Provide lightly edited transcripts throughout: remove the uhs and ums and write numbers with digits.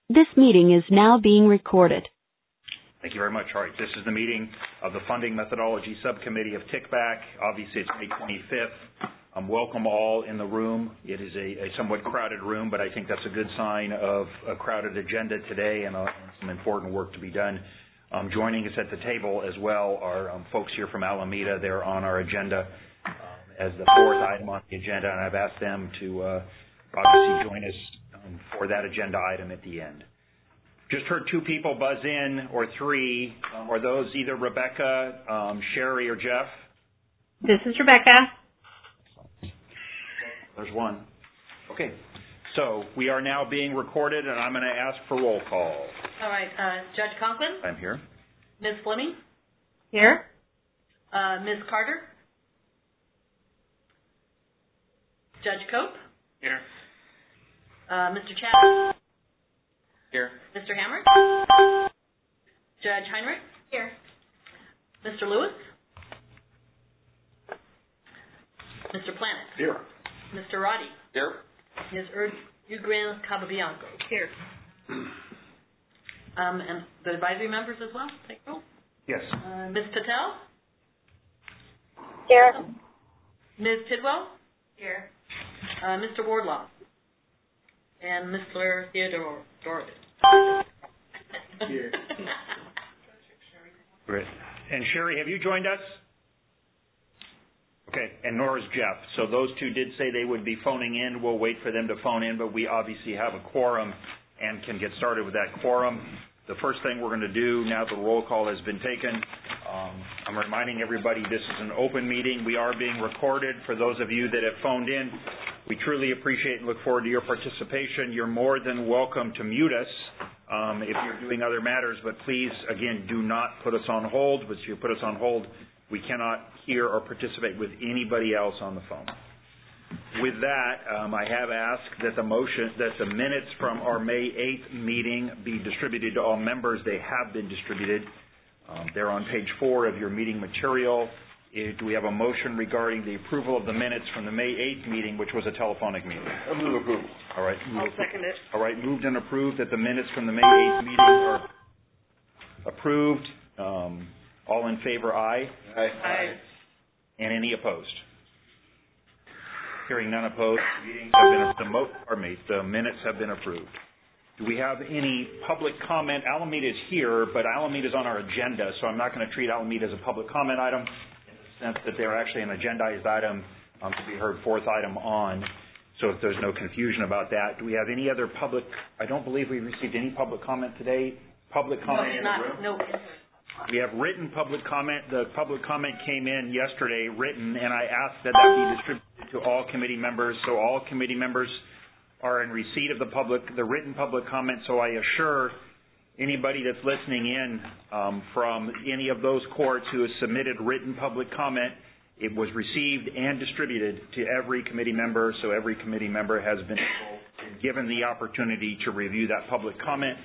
This meeting is now being recorded. Thank you very much. All right, this is the meeting of the Funding Methodology Subcommittee of TICBAC. Obviously, it's May 25th. Welcome all in the room. It is a somewhat crowded room, but I think that's a good sign of a crowded agenda today and some important work to be done. Joining us at the table as well are folks here from Alameda. They're on our agenda as the fourth item on the agenda, and I've asked them to obviously join us for that agenda item at the end. Just heard two people buzz in, or three. Are those either Rebecca, Sherry, or Jeff? This is Rebecca. There's one. Okay. So we are now being recorded, and I'm going to ask for roll call. All right. Judge Conklin? I'm here. Ms. Fleming? Here. Ms. Carter? Judge Cope? Here. Mr. Chapman? Here. Mr. Hammer? Judge Heinrich? Here. Mr. Lewis? Mr. Planet? Here. Mr. Roddy? Here. Ms. Ugran Cababianco? Here. And the advisory members as well? Take roll. Yes. Ms. Patel? Here. Ms. Tidwell? Here. Mr. Wardlaw? And Mr. Theodore Dorothy. Here. Great. And Sherry, have you joined us? Okay, and nor is Jeff. So those two did say they would be phoning in. We'll wait for them to phone in, but we obviously have a quorum and can get started with that quorum. The first thing we're going to do now that the roll call has been taken, I'm reminding everybody this is an open meeting. We are being recorded. For those of you that have phoned in, we truly appreciate and look forward to your participation. You're more than welcome to mute us if you're doing other matters, but please, again, do not put us on hold. But if you put us on hold, we cannot hear or participate with anybody else on the phone. With that, I have asked that the minutes from our May 8th meeting be distributed to all members. They have been distributed. They're on page 4 of your meeting material. Do we have a motion regarding the approval of the minutes from the May 8th meeting, which was a telephonic meeting? I move approval. All right. I'll second it. All right. Moved and approved that the minutes from the May 8th meeting are approved. All in favor, aye. Aye. And any opposed? Hearing none opposed, the minutes have been approved. Do we have any public comment? Alameda is here, but Alameda is on our agenda, so I'm not going to treat Alameda as a public comment item in the sense that they're actually an agendized item to be heard fourth item on. So if there's no confusion about that, do we have any other public? I don't believe we received any public comment today. Public comment in the room? No. We have written public comment. The public comment came in yesterday, written, and I asked that be distributed to all committee members. So all committee members are in receipt of the written public comment. So I assure anybody that's listening in from any of those courts who has submitted written public comment, it was received and distributed to every committee member. So every committee member has been given the opportunity to review that public comment.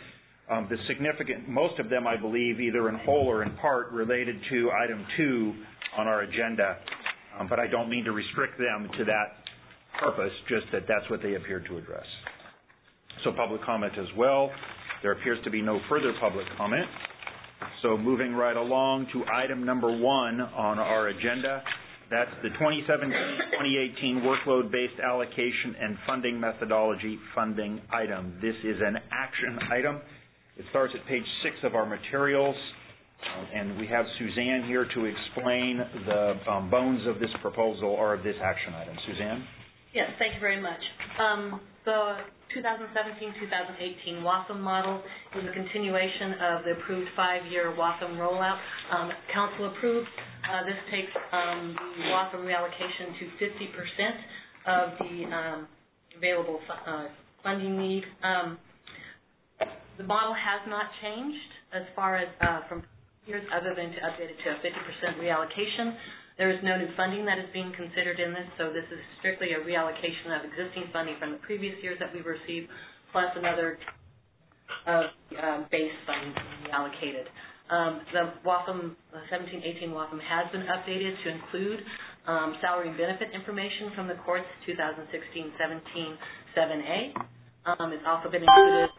Most of them, I believe, either in whole or in part, related to item 2 on our agenda. But I don't mean to restrict them to that purpose, just that that's what they appear to address. So public comment as well. There appears to be no further public comment. So moving right along to item number 1 on our agenda. That's the 2017-2018 workload-based allocation and funding methodology funding item. This is an action item. It starts at page 6 of our materials, and we have Suzanne here to explain the bones of this proposal or of this action item. Suzanne? Yes, thank you very much. The 2017-2018 WAFM model is a continuation of the approved 5-year WAFM rollout. Council approved. This takes the WAFM reallocation to 50% of the available funding need. The model has not changed as far as from years other than to update it to a 50% reallocation. There is no new funding that is being considered in this, so this is strictly a reallocation of existing funding from the previous years that we've received, plus another base funding being reallocated. The WAFM, 17-18 WAFM has been updated to include salary and benefit information from the court's 2016-17 7A. It's also been included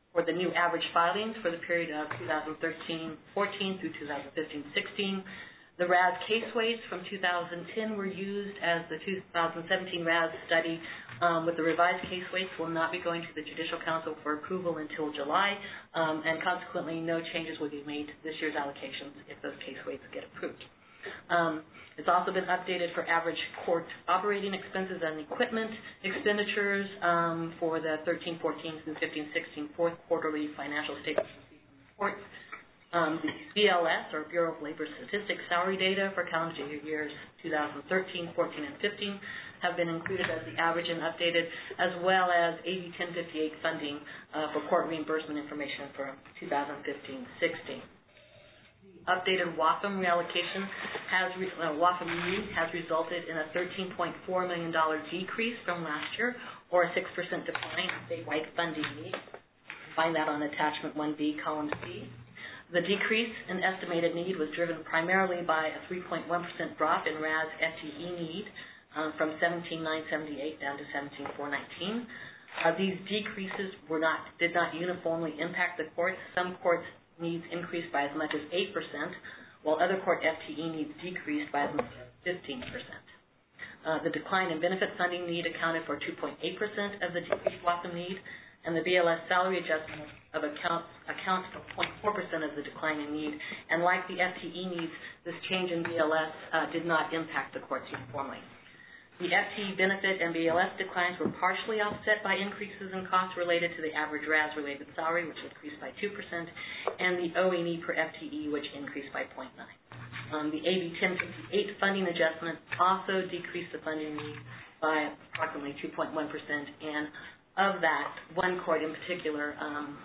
for the new average filings for the period of 2013-14 through 2015-16. The RAS case weights from 2010 were used as the 2017 RAS study. With the revised case weights will not be going to the Judicial Council for approval until July, and consequently no changes will be made to this year's allocations if those case weights get approved. It's also been updated for average court operating expenses and equipment expenditures for the 13-14 through 15-16 fourth quarterly financial statements reports. The BLS, or Bureau of Labor Statistics, salary data for calendar years 2013, 14, and 15 have been included as the average and updated, as well as AB 1058 funding for court reimbursement information for 2015-16. Updated WAFM reallocation WAFM need has resulted in a $13.4 million decrease from last year, or a 6% decline in statewide funding need. Find that on attachment 1B, column C. The decrease in estimated need was driven primarily by a 3.1% drop in RAS FTE need from 17,978 down to 17,419. These decreases did not uniformly impact the courts. Some courts' needs increased by as much as 8%, while other court FTE needs decreased by as much as 15%. The decline in benefit funding need accounted for 2.8% of the decreased WAFM need, and the BLS salary adjustment of accounts for 0.4% of the decline in need. And like the FTE needs, this change in BLS did not impact the courts uniformly. The FTE benefit and BLS declines were partially offset by increases in costs related to the average RAS-related salary, which increased by 2%, and the OE per FTE, which increased by 0.9. The AB 1058 funding adjustment also decreased the funding need by approximately 2.1%, and of that, one court in particular,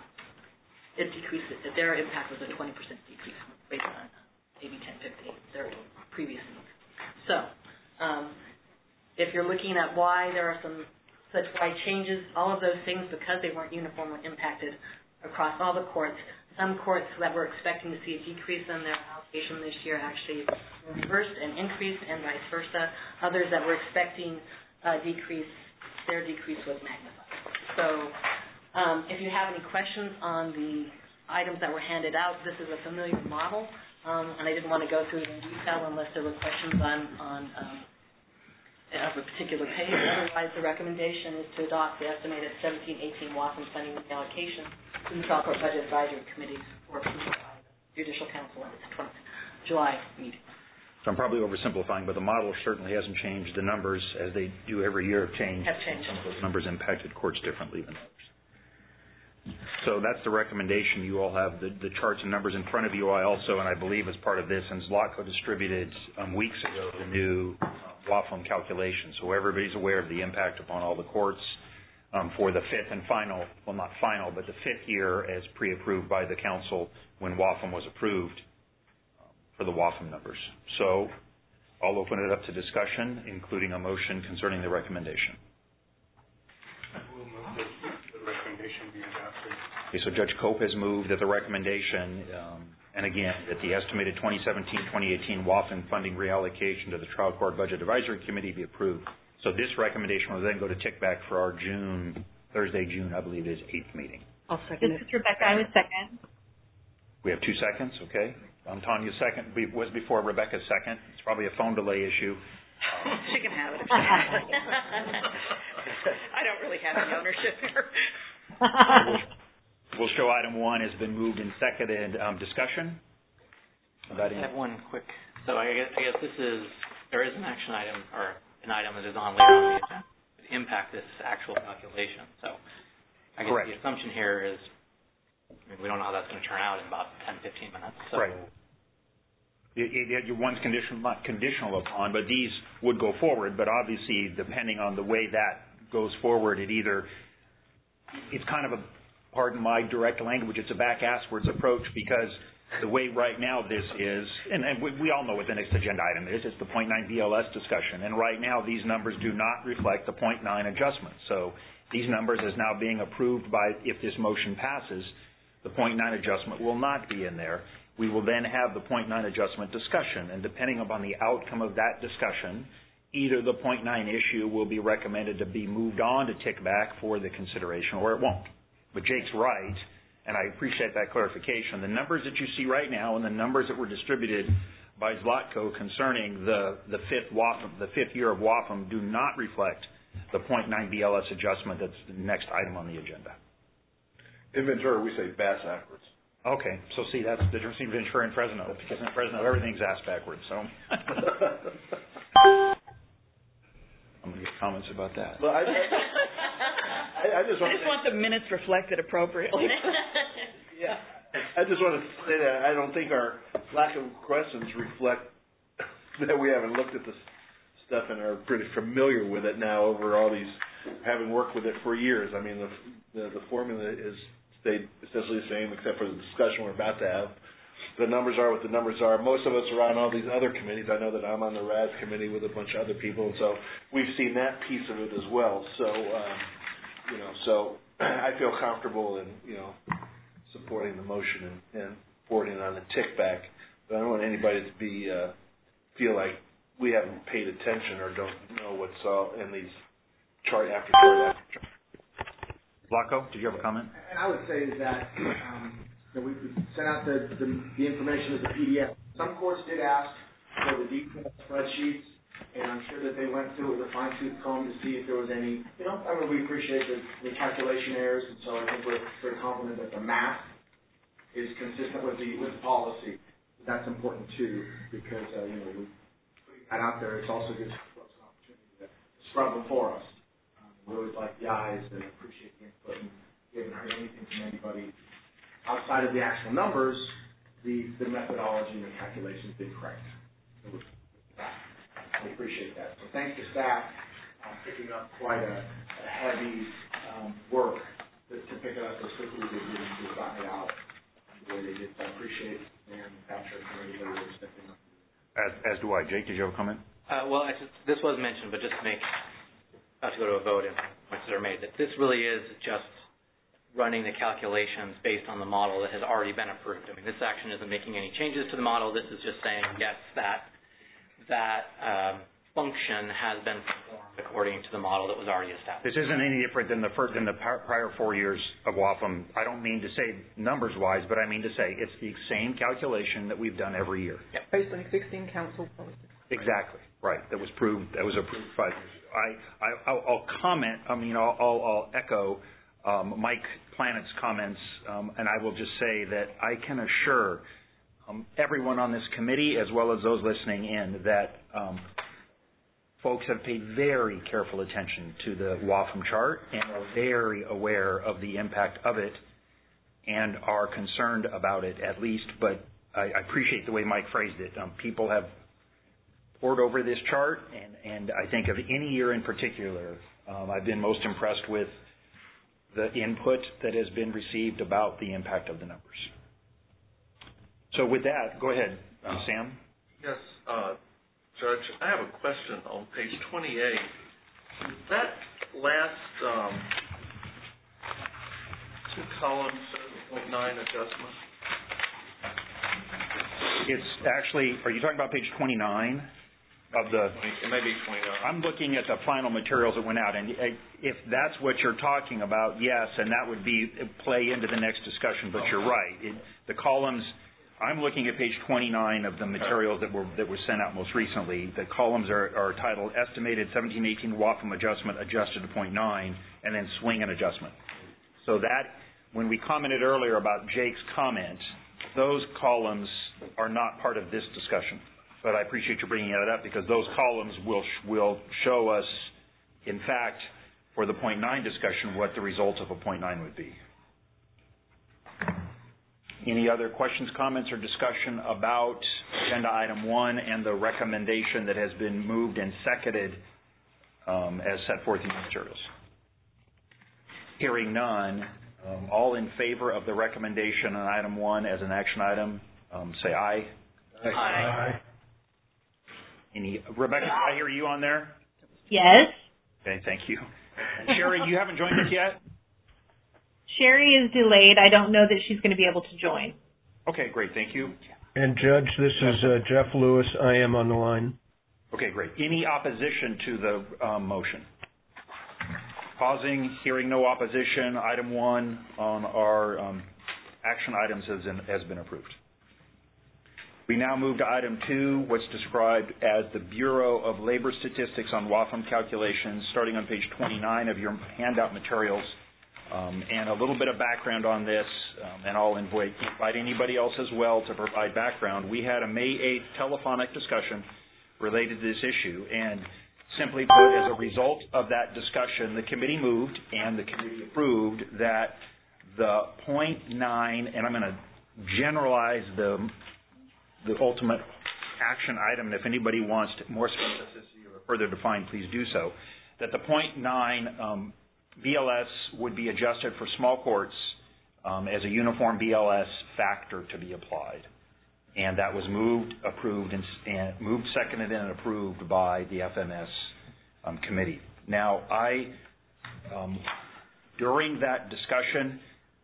it decreased it. Their impact was a 20% decrease based on AB 1058, their previous needs. So, if you're looking at why there are some such wide changes, all of those things, because they weren't uniformly impacted across all the courts, some courts that were expecting to see a decrease in their allocation this year actually reversed and increased, and vice versa. Others that were expecting a decrease, their decrease was magnified. So if you have any questions on the items that were handed out, this is a familiar model, and I didn't want to go through it in detail unless there were questions on of a particular page. Otherwise, the recommendation is to adopt the estimated 17-18 WAFM funding allocation to the Trial Court Budget Advisory Committee for approval by the Judicial Council at its July meeting. So I'm probably oversimplifying, but the model certainly hasn't changed. The numbers, as they do every year, have changed. Some of those numbers impacted courts differently than others. So that's the recommendation. You all have the charts and numbers in front of you. I also, and I believe as part of this, and Zlatko distributed weeks ago the new WAFM calculation. So everybody's aware of the impact upon all the courts for the fifth and final, well, not final, but the fifth year as pre-approved by the council when WAFM was approved for the WAFM numbers. So I'll open it up to discussion, including a motion concerning the recommendation. I will move that the recommendation be adopted. Okay, so Judge Cope has moved that the recommendation, and again, that the estimated 2017-2018 WAFM funding reallocation to the Trial Court Budget Advisory Committee be approved. So this recommendation will then go to TICBAC for our Thursday, June, I believe, is 8th meeting. I'll second it. This is Rebecca. I would second. We have 2 seconds, okay? Tanya's second was before Rebecca's second. It's probably a phone delay issue. She can have it if she wants. I don't really have any ownership here. We'll show item 1 has been moved and seconded. Discussion? I have one quick. So I guess there is an action item or an item that is on later on the agenda to impact this actual calculation. So I guess Correct. The assumption here is we don't know how that's going to turn out in about 10, 15 minutes. So. Right. One's not conditional upon, but these would go forward. But obviously, depending on the way that goes forward, it's kind of a, pardon my direct language, it's a back-asswards approach because the way right now this is, and we all know what the next agenda item is, it's the 0.9 BLS discussion. And right now, these numbers do not reflect the 0.9 adjustment. So these numbers as now being approved by, if this motion passes, the 0.9 adjustment will not be in there. We will then have the 0.9 adjustment discussion, and depending upon the outcome of that discussion, either the 0.9 issue will be recommended to be moved on to TICBAC for the consideration, or it won't. But Jake's right. and I appreciate that clarification. The numbers that you see right now and the numbers that were distributed by Zlotko concerning the fifth year of WAFM do not reflect the 0.9 BLS adjustment that's the next item on the agenda. In Ventura, we say bass backwards. Okay, so see, that's the difference between Ventura and Fresno, because in Fresno, everything's ass backwards, so. I'm going to get comments about that. Well, I just want the minutes reflected appropriately. Yeah. I just want to say that I don't think our lack of questions reflect that we haven't looked at this stuff and are pretty familiar with it now over all these, having worked with it for years. I mean, the formula is stayed essentially the same except for the discussion we're about to have. The numbers are what the numbers are. Most of us are on all these other committees. I know that I'm on the RAS committee with a bunch of other people, and so we've seen that piece of it as well. So, so I feel comfortable in, supporting the motion and forwarding on the tick back. But I don't want anybody to be feel like we haven't paid attention or don't know what's all in these chart after chart after chart. Blanco, did you have a comment? And I would say that we sent out the information as a PDF. Some courts did ask for the detailed spreadsheets, and I'm sure that they went through it with a fine-tooth comb to see if there was any, we appreciate the calculation errors, and so I think we're very confident that the math is consistent with the policy. That's important too, because, we put that out there. It's also gives folks an opportunity to scrub before us. We always like the eyes and appreciate the input, and we haven't heard anything from anybody outside of the actual numbers. The methodology and the calculations been correct. So we appreciate that. So thanks to staff picking up quite a heavy work to pick it up as quickly as they did and to got it out the way they did. So I appreciate and Patrick and everybody who was stepping up. As do I. Jake, did you have a comment? Well, this was mentioned, but just to make not to go to a vote and points that are made, that this really is just running the calculations based on the model that has already been approved. I mean, this action isn't making any changes to the model. This is just saying, yes, that function has been performed according to the model that was already established. This isn't any different than the prior 4 years of WAFM. I don't mean to say numbers-wise, but I mean to say it's the same calculation that we've done every year. Yep. Based on existing council policy. Exactly. Right. That was approved 5 years. I'll comment. I'll echo Mike Planet's comments, and I will just say that I can assure everyone on this committee, as well as those listening in, that folks have paid very careful attention to the WAFM chart and are very aware of the impact of it and are concerned about it at least. But I appreciate the way Mike phrased it. People have poured over this chart, and I think of any year in particular, I've been most impressed with the input that has been received about the impact of the numbers. So with that, go ahead, Sam. Yes, Judge, I have a question on page 28. That last 2 columns, 0.9 adjustment? It's actually, are you talking about page 29? Of the, it may be 29. I'm looking at the final materials that went out, and if that's what you're talking about, yes, and that would play into the next discussion. But you're right. The columns. I'm looking at page 29 of the materials that were sent out most recently. The columns are titled "Estimated 17-18 WAFM Adjustment Adjusted to 0.9," and then "Swing and Adjustment." So that, when we commented earlier about Jake's comment, those columns are not part of this discussion. But I appreciate you bringing that up because those columns will show us, in fact, for the 0.9 discussion, what the result of a 0.9 would be. Any other questions, comments, or discussion about Agenda Item 1 and the recommendation that has been moved and seconded as set forth in the materials? Hearing none, all in favor of the recommendation on Item 1 as an action item, say aye. Aye. Aye. Rebecca, did I hear you on there? Yes. Okay, thank you. Sherry, you haven't joined us yet? Sherry is delayed. I don't know that she's going to be able to join. Okay, great. Thank you. And Judge, this is Jeff Lewis. I am on the line. Okay, great. Any opposition to the motion? Pausing, hearing no opposition. Item 1 on our action items has been approved. We now move to item 2, what's described as the Bureau of Labor Statistics on WAFM calculations, starting on page 29 of your handout materials. And a little bit of background on this, and I'll invite anybody else as well to provide background. We had a May 8th telephonic discussion related to this issue, and simply put, as a result of that discussion, the committee moved and the committee approved that the 0.9, and I'm going to generalize the ultimate action item, and if anybody wants more specificity or further defined, please do so, that the 0.9 BLS would be adjusted for small courts as a uniform BLS factor to be applied. And that was moved, approved, and moved, seconded, and approved by the FMS committee. Now, during that discussion,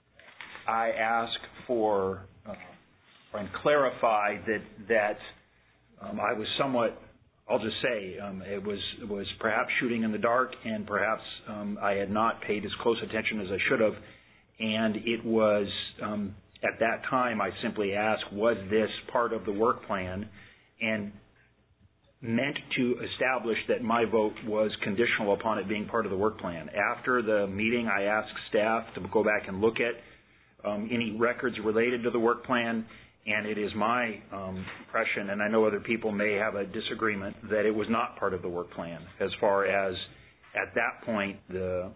I asked for and clarified that I was somewhat, I'll just say, it was perhaps shooting in the dark, and perhaps I had not paid as close attention as I should have. And it was, at that time, I simply asked, was this part of the work plan, and meant to establish that my vote was conditional upon it being part of the work plan. After the meeting, I asked staff to go back and look at any records related to the work plan, and it is my impression, and I know other people may have a disagreement, that it was not part of the work plan as far as, at that point, the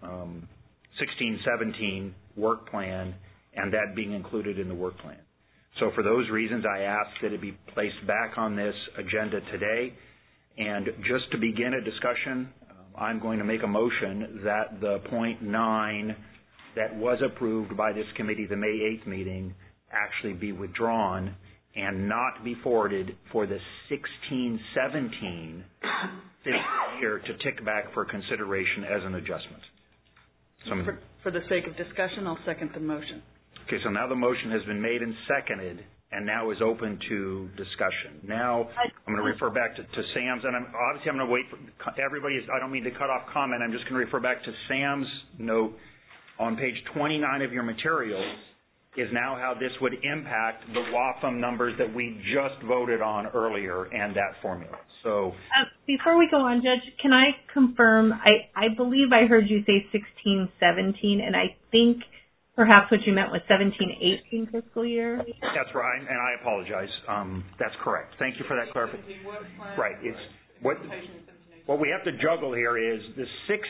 16-17 work plan and that being included in the work plan. So for those reasons, I asked that it be placed back on this agenda today. And just to begin a discussion, I'm going to make a motion that the 0.9 that was approved by this committee, the May 8th meeting, actually be withdrawn and not be forwarded for the 16-17 year to tick back for consideration as an adjustment. For the sake of discussion, I'll second the motion. Okay, so now the motion has been made and seconded, and now is open to discussion. Now I'm going to refer back to Sam's, and I'm going to wait for everybody. I don't mean to cut off comment. I'm just going to refer back to Sam's note on page 29 of your materials, is now how this would impact the WAFM numbers that we just voted on earlier and that formula. So before we go on, Judge, can I confirm, I believe I heard you say 16-17, and I think perhaps what you meant was 17-18 fiscal year? That's right, and I apologize. That's correct. Thank you for that clarification. Right. It's what we have to juggle here is the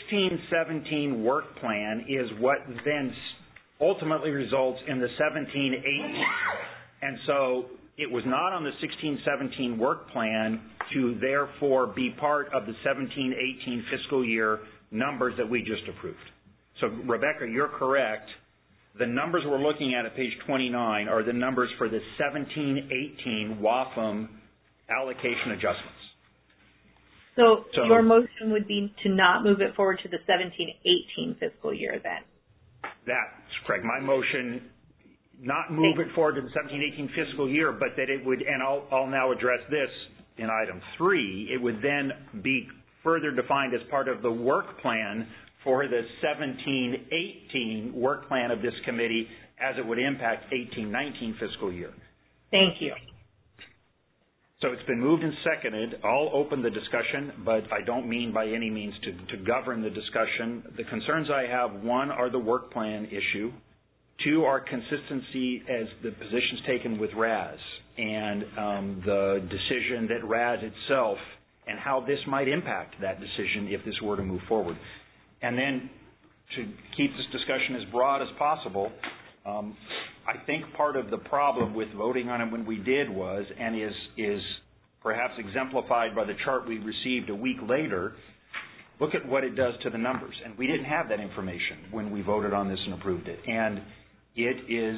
16-17 work plan is what then ultimately results in the 17-18. And so it was not on the 16-17 work plan to therefore be part of the 17-18 fiscal year numbers that we just approved. So, Rebecca, you're correct. The numbers we're looking at page 29 are the numbers for the 17-18 WAFM allocation adjustments. So your motion would be to not move it forward to the 17-18 fiscal year then? That's correct. My motion, not move it forward to the 17-18 fiscal year, but that it would, and I'll now address this in item 3, it would then be further defined as part of the work plan for the 17-18 work plan of this committee as it would impact 18-19 fiscal year. Thank you. So it's been moved and seconded. I'll open the discussion, but I don't mean by any means to govern the discussion. The concerns I have, 1, are the work plan issue. 2, are consistency as the positions taken with RAS and the decision that RAS itself and how this might impact that decision if this were to move forward. And then to keep this discussion as broad as possible, I think part of the problem with voting on it when we did was, and is perhaps exemplified by the chart we received a week later, look at what it does to the numbers. And we didn't have that information when we voted on this and approved it. And it is,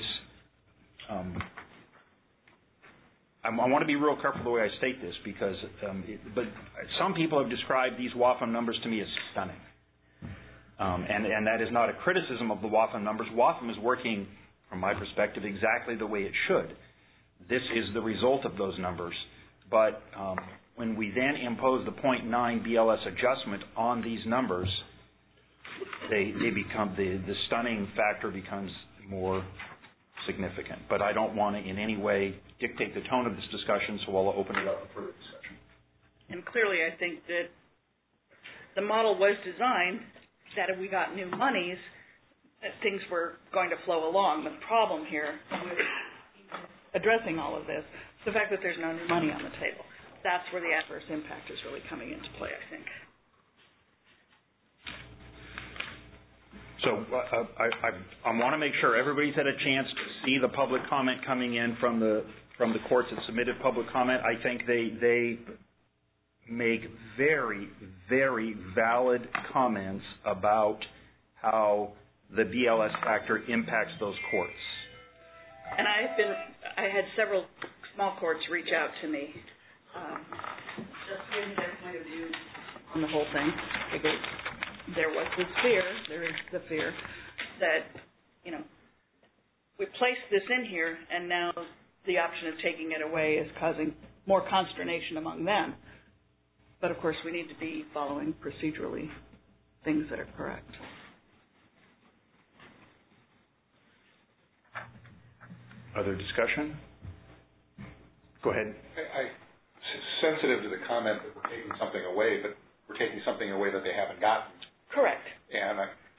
I want to be real careful the way I state this because, but some people have described these WAFM numbers to me as stunning. And that is not a criticism of the WAFM numbers. WAFM is working, from my perspective, exactly the way it should. This is the result of those numbers. But when we then impose the 0.9 BLS adjustment on these numbers, they become, the stunning factor becomes more significant. But I don't want to in any way dictate the tone of this discussion, so I'll open it up for further discussion. And clearly, I think that the model was designed that if we got new monies, that things were going to flow along. The problem here with addressing all of this, the fact that there's no new money on the table. That's where the adverse impact is really coming into play, I think. So I want to make sure everybody's had a chance to see the public comment coming in from the courts that submitted public comment. I think they make very, very valid comments about how the BLS factor impacts those courts. And I had several small courts reach out to me, just giving their point of view on the whole thing, because there was this fear, there is the fear that, we placed this in here and now the option of taking it away is causing more consternation among them. But of course we need to be following procedurally things that are correct. Other discussion? Go ahead. I'm sensitive to the comment that we're taking something away, but we're taking something away that they haven't gotten. Correct. And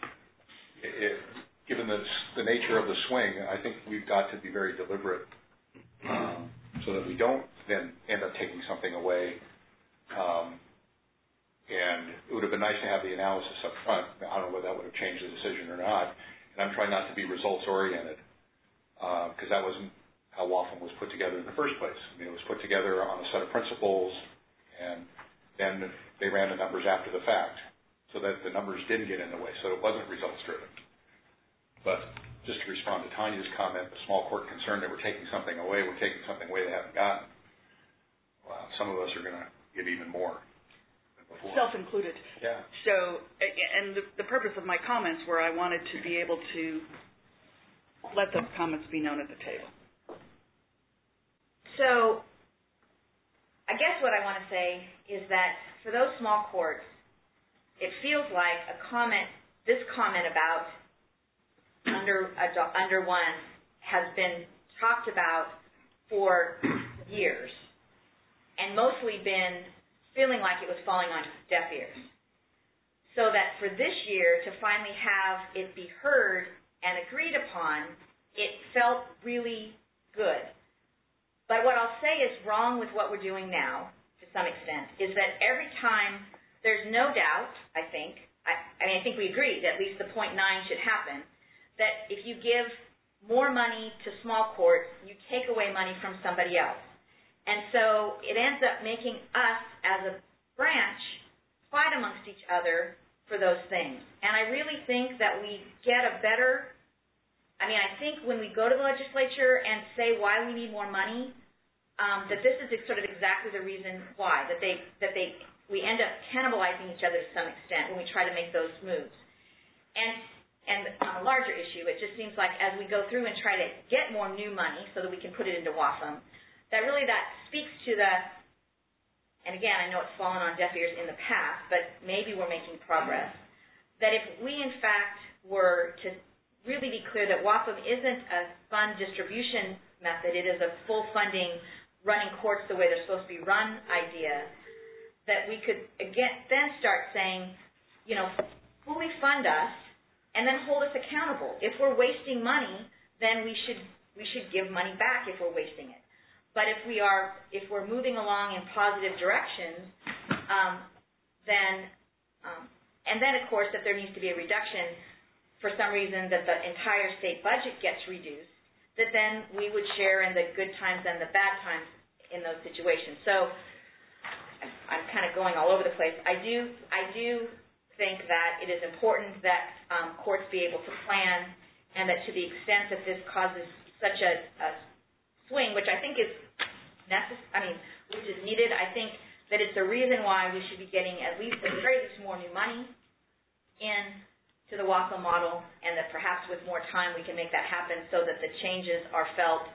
given the nature of the swing, I think we've got to be very deliberate so that we don't then end up taking something away. And it would have been nice to have the analysis up front. I don't know whether that would have changed the decision or not. And I'm trying not to be results-oriented because that wasn't how WAFM was put together in the first place. I mean, it was put together on a set of principles, and then they ran the numbers after the fact, so that the numbers didn't get in the way, so it wasn't results-driven. But just to respond to Tanya's comment, the small court concerned that we're taking something away they haven't gotten. Well, some of us are going to give even more than before. Self-included. Yeah. So, and the purpose of my comments were I wanted to be able to let those comments be known at the table. So, I guess what I want to say is that for those small courts, it feels like this comment about under one has been talked about for years and mostly been feeling like it was falling on deaf ears. So that for this year to finally have it be heard and agreed upon, it felt really good. But what I'll say is wrong with what we're doing now, to some extent, is that every time there's no doubt, I think we agreed that at least the 0.9 should happen, that if you give more money to small courts, you take away money from somebody else. And so it ends up making us, as a branch, fight amongst each other for those things. And I really think that we get a better, I think when we go to the legislature and say why we need more money, that this is sort of exactly the reason why, we end up cannibalizing each other to some extent when we try to make those moves. And on a larger issue, it just seems like as we go through and try to get more new money so that we can put it into WAFM, that speaks to and again, I know it's fallen on deaf ears in the past, but maybe we're making progress, that if we in fact were to really be clear that WAFM isn't a fund distribution method, it is a full funding, running courts the way they're supposed to be run idea, that we could again then start saying, fully fund us and then hold us accountable. If we're wasting money, then we should give money back if we're wasting it. But if we're moving along in positive directions, and then of course if there needs to be a reduction for some reason that the entire state budget gets reduced, that then we would share in the good times and the bad times in those situations. So I'm kind of going all over the place. I do think that it is important that courts be able to plan, and that to the extent that this causes such a swing, which I think is which is needed, I think that it's a reason why we should be getting at the very least more new money in to the WAFM model, and that perhaps with more time we can make that happen so that the changes are felt.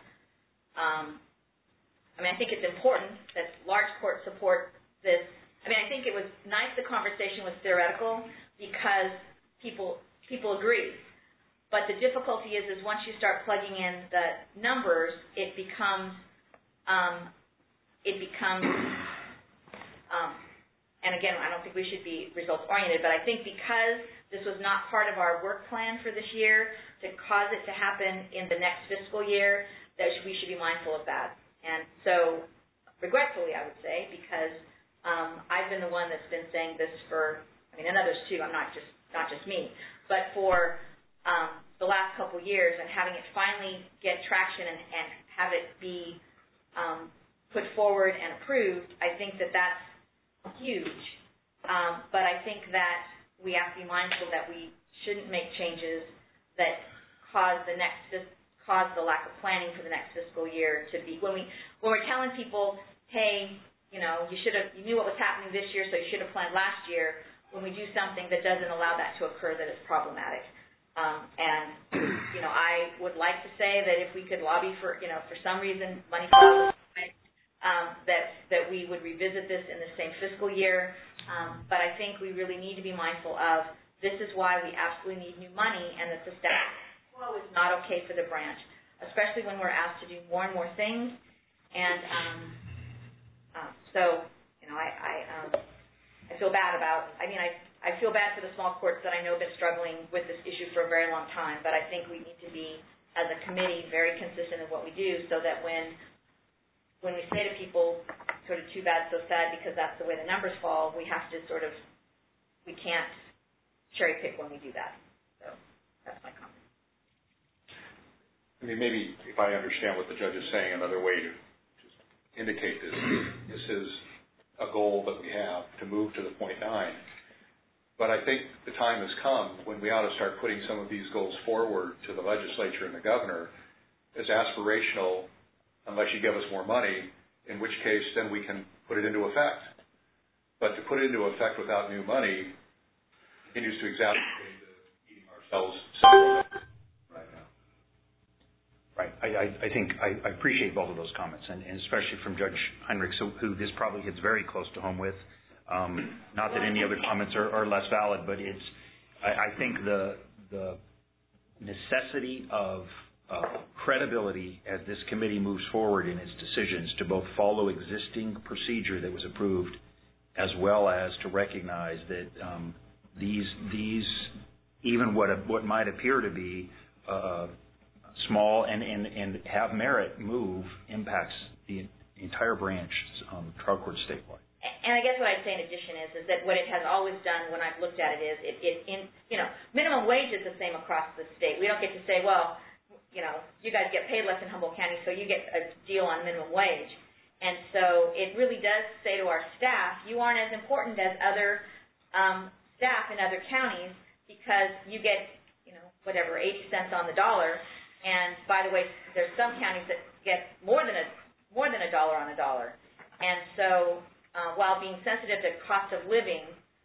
I think it's important that large courts support this. I think it was nice the conversation was theoretical because people agree. But the difficulty is once you start plugging in the numbers, it becomes, and again, I don't think we should be results oriented, but I think because this was not part of our work plan for this year, to cause it to happen in the next fiscal year, that we should be mindful of that. And so, regretfully, I would say, because I've been the one that's been saying this for, and others too, I'm not just me, but for the last couple years, and having it finally get traction and have it be put forward and approved, I think that that's huge. But I think that we have to be mindful that we shouldn't make changes that cause the lack of planning for the next fiscal year to be, when we're telling people, hey, you knew what was happening this year, so you should have planned last year. When we do something that doesn't allow that to occur, that it's problematic. I would like to say that if we could lobby for some reason, money flows, that we would revisit this in the same fiscal year. But I think we really need to be mindful of this is why we absolutely need new money, and that the status quo is not okay for the branch, especially when we're asked to do more and more things. And I feel bad about. I feel bad for the small courts that I know have been struggling with this issue for a very long time. But I think we need to be, as a committee, very consistent in what we do, so that when we say to people, sort of too bad, so sad, because that's the way the numbers fall, we have to we can't cherry pick when we do that. So that's my comment. Maybe if I understand what the judge is saying, another way to just indicate this is a goal that we have to move to the 0.9. But I think the time has come when we ought to start putting some of these goals forward to the legislature and the governor as aspirational, unless you give us more money, in which case then we can put it into effect. But to put it into effect without new money continues to exacerbate the eating ourselves right now. Right. I think I appreciate both of those comments, and especially from Judge Heinrichs, who this probably hits very close to home with. Not that any other comments are less valid, but I think the necessity of credibility as this committee moves forward in its decisions to both follow existing procedure that was approved, as well as to recognize that these even what might appear to be small and have merit move impacts the entire branch, trial court statewide. And I guess what I'd say in addition is that what it has always done when I've looked at it is minimum wage is the same across the state. We don't get to say, well, you guys get paid less in Humboldt County, so you get a deal on minimum wage. And so it really does say to our staff, you aren't as important as other staff in other counties, because you get, 80 cents on the dollar. And by the way, there's some counties that get more than a dollar on a dollar. And so while being sensitive to cost of living,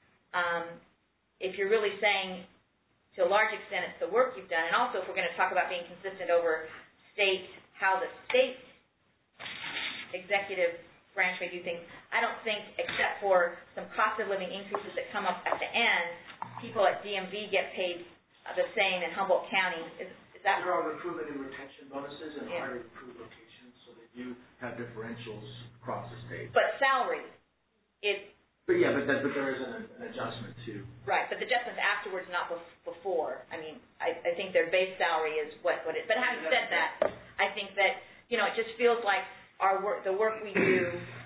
if you're really saying, to a large extent, it's the work you've done, and also if we're going to talk about being consistent over state, how the state executive branch may do things, I don't think, except for some cost of living increases that come up at the end, people at DMV get paid the same in Humboldt County. Is that? There are recruitment and retention bonuses in highly recruited locations, so they do have differentials across the state. But salary, But there is an adjustment too. Right, but the adjustment's afterwards, not before. I think their base salary is what it is. But having said that, I think that, it just feels like the work we do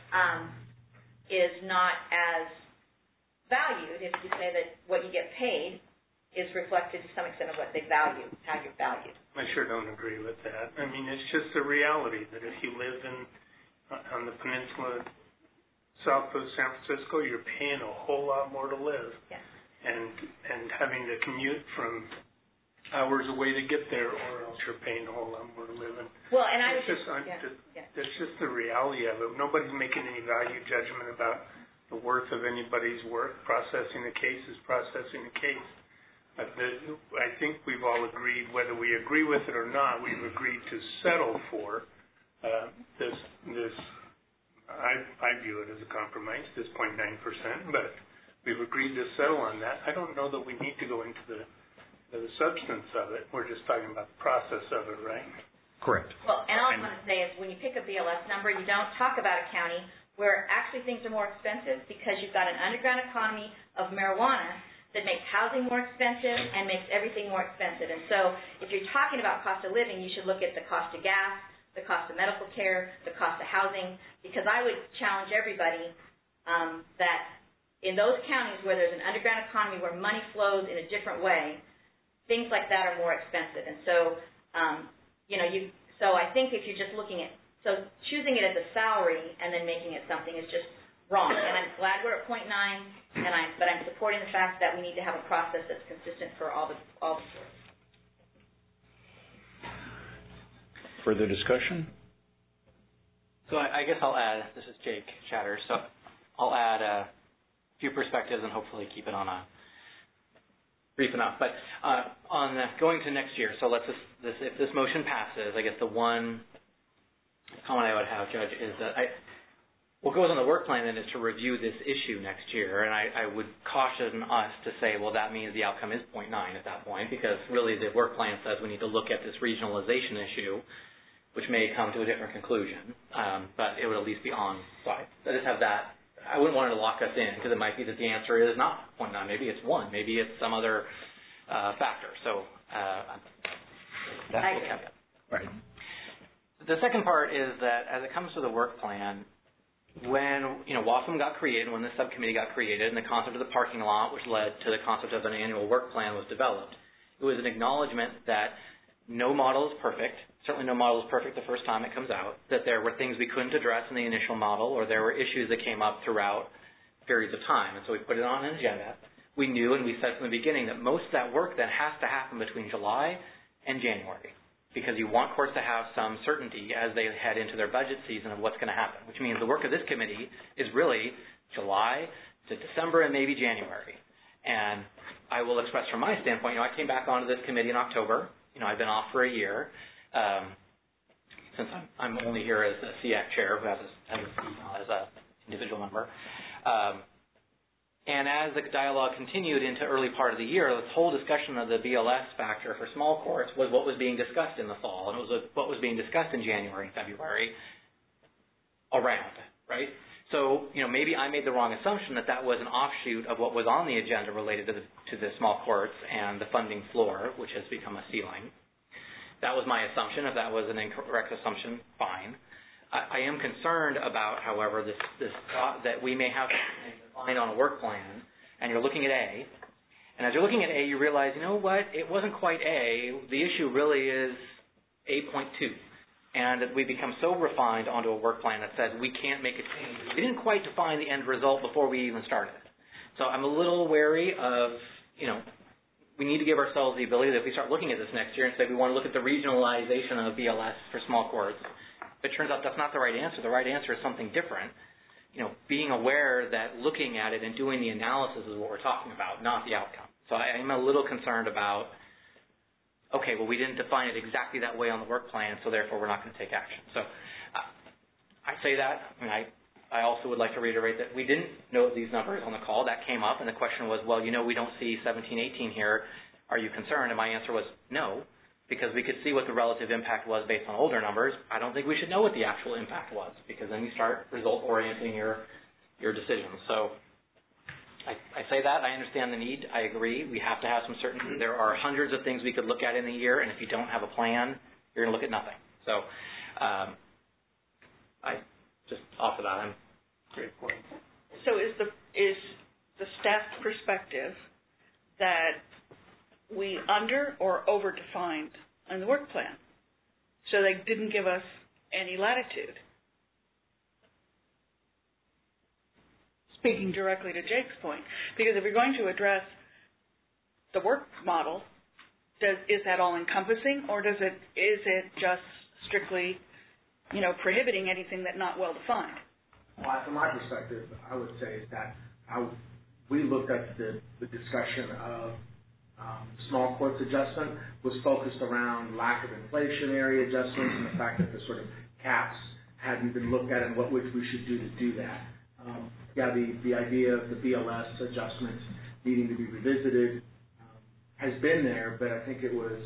is not as valued if you say that what you get paid is reflected to some extent of what they value, how you're valued. I sure don't agree with that. It's just a reality that if you live on the peninsula south of San Francisco, you're paying a whole lot more to live. Yes. And having to commute from hours away to get there, or else you're paying a whole lot more to live. Well, and I was that's just the reality of it. Nobody's making any value judgment about the worth of anybody's work. Processing a case is processing a case. I think we've all agreed, whether we agree with it or not, we've agreed to settle for this. I view it as a compromise, this 0.9%, but we've agreed to settle on that. I don't know that we need to go into the the substance of it. We're just talking about the process of it, right? Correct. Well, and all I want to say is when you pick a BLS number, you don't talk about a county where actually things are more expensive because you've got an underground economy of marijuana that makes housing more expensive and makes everything more expensive. And so if you're talking about cost of living, you should look at the cost of gas, the cost of medical care, the cost of housing, because I would challenge everybody that in those counties where there's an underground economy where money flows in a different way, things like that are more expensive. And so, so I think if you're just looking at, so choosing it as a salary and then making it something is just wrong. And I'm glad we're at 0.9, but I'm supporting the fact that we need to have a process that's consistent for all the sports. Further discussion? So I guess I'll add, this is Jake Chatter, so I'll add a few perspectives and hopefully keep it on a brief enough. But on going to next year, so let's just, if this motion passes, I guess the one comment I would have, Judge, is that what goes on the work plan then is to review this issue next year, and I would caution us to say, well, that means the outcome is 0.9 at that point, because really the work plan says we need to look at this regionalization issue, which may come to a different conclusion, but it would at least be on site. I just have that. I wouldn't want it to lock us in, because it might be that the answer is not 0.9. Maybe it's 1. Maybe it's some other factor. So that's the caveat. Right. The second part is that as it comes to the work plan, when WAFM got created, when the subcommittee got created, and the concept of the parking lot, which led to the concept of an annual work plan, was developed, it was an acknowledgement that no model is perfect. Certainly no model is perfect the first time it comes out, that there were things we couldn't address in the initial model, or there were issues that came up throughout periods of time. And so we put it on an agenda. We knew and we said from the beginning that most of that work then has to happen between July and January, because you want courts to have some certainty as they head into their budget season of what's going to happen, which means the work of this committee is really July to December and maybe January. And I will express from my standpoint, I came back onto this committee in October. I've been off for a year. Since I'm only here as the SEAC chair, who has a seat as an individual member. And as the dialogue continued into early part of the year, this whole discussion of the BLS factor for small courts was what was being discussed in the fall, and it was what was being discussed in January and February around, right? So, maybe I made the wrong assumption that that was an offshoot of what was on the agenda related to the small courts and the funding floor, which has become a ceiling. That was my assumption. If that was an incorrect assumption, fine. I am concerned about, however, this thought that we may have something defined on a work plan, and you're looking at A, and as you're looking at A, you realize, you know what, it wasn't quite A. The issue really is 8.2, and that we become so refined onto a work plan that says we can't make a change. We didn't quite define the end result before we even started. So I'm a little wary of, we need to give ourselves the ability that if we start looking at this next year and say we want to look at the regionalization of BLS for small courts, if it turns out that's not the right answer is something different, being aware that looking at it and doing the analysis is what we're talking about, not the outcome. So I'm a little concerned about, okay, well, we didn't define it exactly that way on the work plan, so therefore we're not going to take action. So I say that. I also would like to reiterate that we didn't know these numbers on the call. That came up, and the question was, well, we don't see 17, 18 here. Are you concerned? And my answer was no, because we could see what the relative impact was based on older numbers. I don't think we should know what the actual impact was, because then you start result-orienting your decisions. So I say that. I understand the need. I agree. We have to have some certainty. There are hundreds of things we could look at in a year, and if you don't have a plan, you're going to look at nothing. So I just offer that. Great point. So is the staff perspective that we under or over defined on the work plan, so they didn't give us any latitude? Speaking directly to Jake's point, because if you're going to address the work model, is that all encompassing, or is it just strictly, prohibiting anything that's not well defined? Well, from my perspective, I would say that we looked at the discussion of small courts adjustment was focused around lack of inflationary adjustments and the fact that the sort of caps hadn't been looked at and what we should do to do that. The idea of the BLS adjustments needing to be revisited has been there, but I think when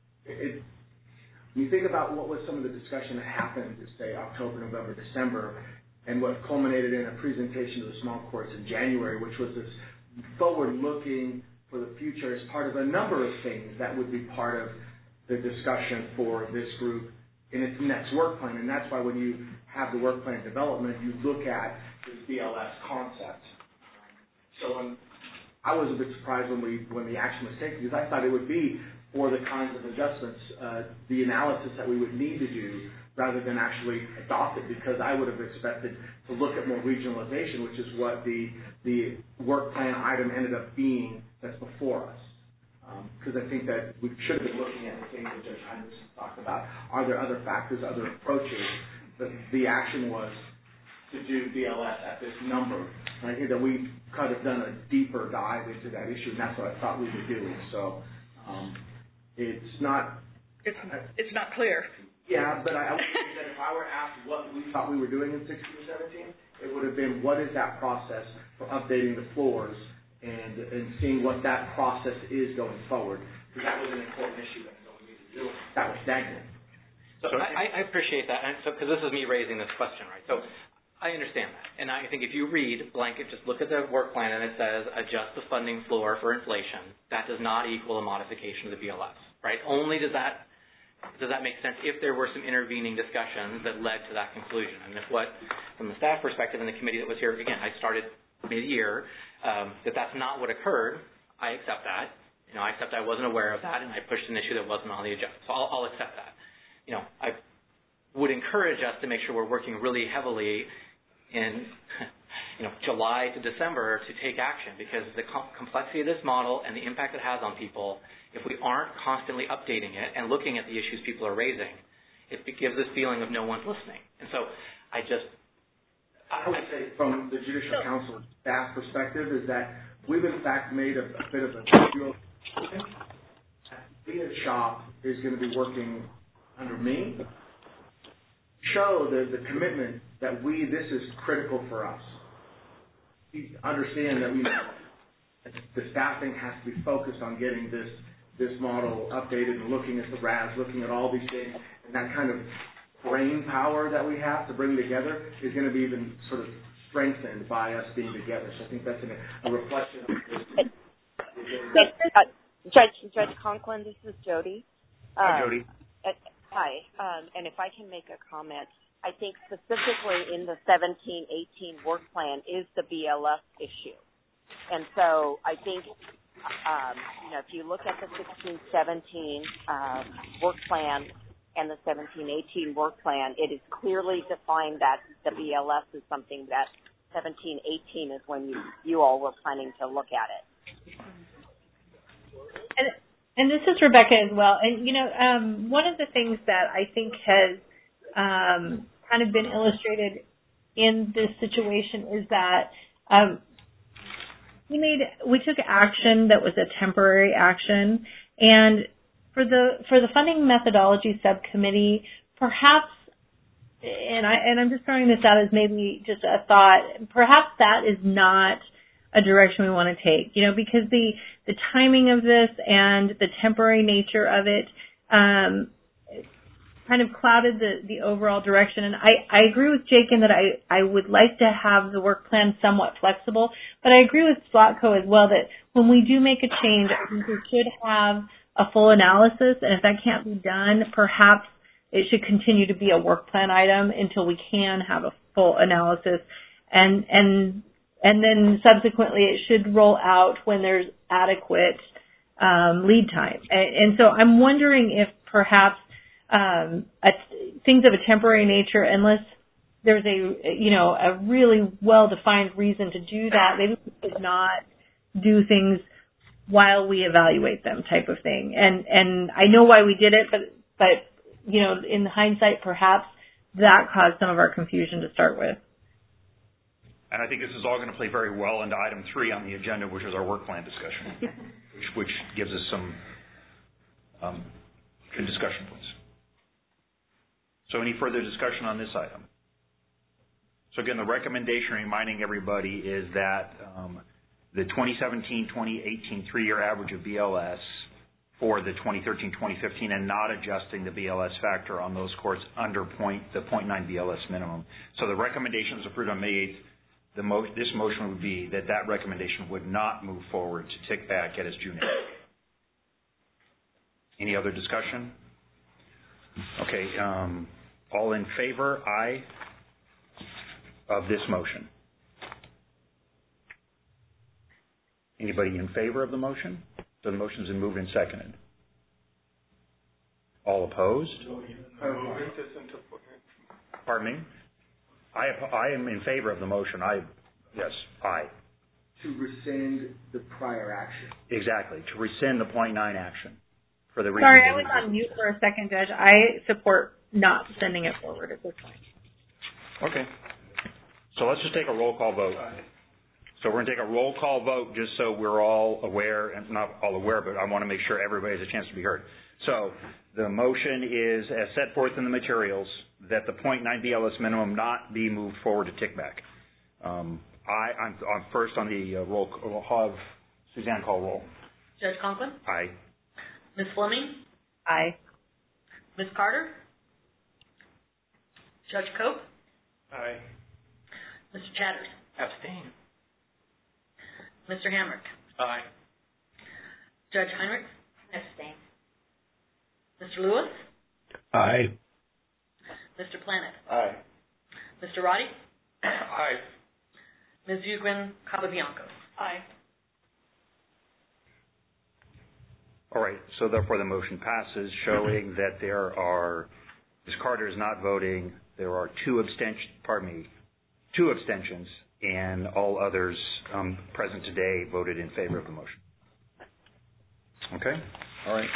you think about what was some of the discussion that happened, say October, November, December, and what culminated in a presentation to the small courts in January, which was this forward-looking for the future as part of a number of things that would be part of the discussion for this group in its next work plan. And that's why when you have the work plan development, you look at this BLS concept. So I was a bit surprised when the action was taken, because I thought it would be for the kinds of adjustments, the analysis that we would need to do, rather than actually adopt it, because I would have expected to look at more regionalization, which is what the work plan item ended up being that's before us. Because I think that we should have been looking at the things that Judge Henderson talked about. Are there other factors, other approaches? But the action was to do BLS at this number. And I think that we could have done a deeper dive into that issue, and that's what I thought we were doing. So it's not... It's not clear. Yeah, but I would say that if I were asked what we thought we were doing in 16 or 17, it would have been, what is that process for updating the floors and seeing what that process is going forward? Because that was an important issue that we needed to do. That was stagnant. So I appreciate that, and so because this is me raising this question, right? So I understand that, and I think if you read blanket, just look at the work plan and it says adjust the funding floor for inflation. That does not equal a modification of the BLS, right? Only does that make sense if there were some intervening discussions that led to that conclusion. And if from the staff perspective and the committee that was here, again, I started mid-year, that's not what occurred, I accept that. I accept I wasn't aware of that, and I pushed an issue that wasn't on the agenda. So I'll accept that. I would encourage us to make sure we're working really heavily in July to December to take action, because the complexity of this model and the impact it has on people, if we aren't constantly updating it and looking at the issues people are raising, it gives this feeling of no one's listening. And so I would say from the Judicial Council staff perspective is that we've in fact made a bit of a deal. The shop is going to be working under me. Show the commitment that this is critical for us. We understand that the staffing has to be focused on getting this model updated and looking at the RAS, looking at all these things, and that kind of brain power that we have to bring together is going to be even sort of strengthened by us being together. So I think that's a reflection of this. Judge Conklin, this is Jody. Hi, Jody. Hi, and if I can make a comment, I think specifically in the 17-18 work plan is the BLS issue. And so I think, if you look at the 16-17 work plan and the 17-18 work plan, it is clearly defined that the BLS is something that 17-18 is when you all were planning to look at it. And this is Rebecca as well. And, one of the things that I think has kind of been illustrated in this situation is that we took action that was a temporary action, and for the funding methodology subcommittee, perhaps, and I'm just throwing this out as maybe just a thought, perhaps that is not a direction we want to take, because the timing of this and the temporary nature of it kind of clouded the overall direction. And I agree with Jake in that I would like to have the work plan somewhat flexible, but I agree with Slotco as well that when we do make a change, I think we should have a full analysis, and if that can't be done, perhaps it should continue to be a work plan item until we can have a full analysis, and then subsequently it should roll out when there's adequate lead time. And so I'm wondering if perhaps things of a temporary nature, unless there's a really well-defined reason to do that, maybe we should not do things while we evaluate them, type of thing. And I know why we did it, but in hindsight, perhaps that caused some of our confusion to start with. And I think this is all going to play very well into item 3 on the agenda, which is our work plan discussion, which gives us some good discussion points. So any further discussion on this item? So again, the recommendation, reminding everybody, is that the 2017-2018 3-year average of BLS for the 2013-2015 and not adjusting the BLS factor on those courts under the 0.9 BLS minimum. So the recommendation was approved on May 8th. This motion would be that recommendation would not move forward to tick back at its June 8th. Any other discussion? Okay, all in favor, aye, of this motion? Anybody in favor of the motion? So the motion's been moved and seconded. All opposed? Pardon me? I am in favor of the motion. Yes, aye. To rescind the prior action. Exactly, to rescind the 0.9 action. For the reason. Sorry, I was on mute for a second, Judge. I support not sending it forward at this point. Okay. So let's just take a roll call vote. So we're going to take a roll call vote just so we're all aware, and not all aware, but I want to make sure everybody has a chance to be heard. So the motion is, as set forth in the materials, that the 0.9 BLS minimum not be moved forward to tick back. I'm first on the roll. We'll have Suzanne call roll. Judge Conklin? Aye. Ms. Fleming? Aye. Ms. Carter? Judge Cope? Aye. Mr. Chatters? Abstain. Mr. Hamrick? Aye. Judge Heinrich? Abstain. Mr. Lewis? Aye. Mr. Planet? Aye. Mr. Roddy? Aye. Ms. Ugrin Capabianco? Aye. All right. So therefore, the motion passes, showing that there are. Ms. Carter is not voting. There are two abstentions, and all others present today voted in favor of the motion. Okay? All right.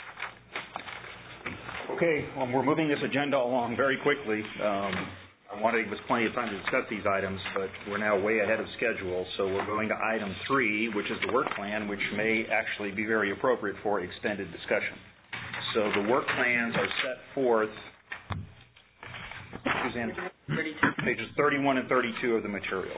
Okay, well, we're moving this agenda along very quickly. I wanted to give us plenty of time to discuss these items, but we're now way ahead of schedule, so we're going to item 3, which is the work plan, which may actually be very appropriate for extended discussion. So the work plans are set forth, Suzanne, pages 31 and 32 of the material.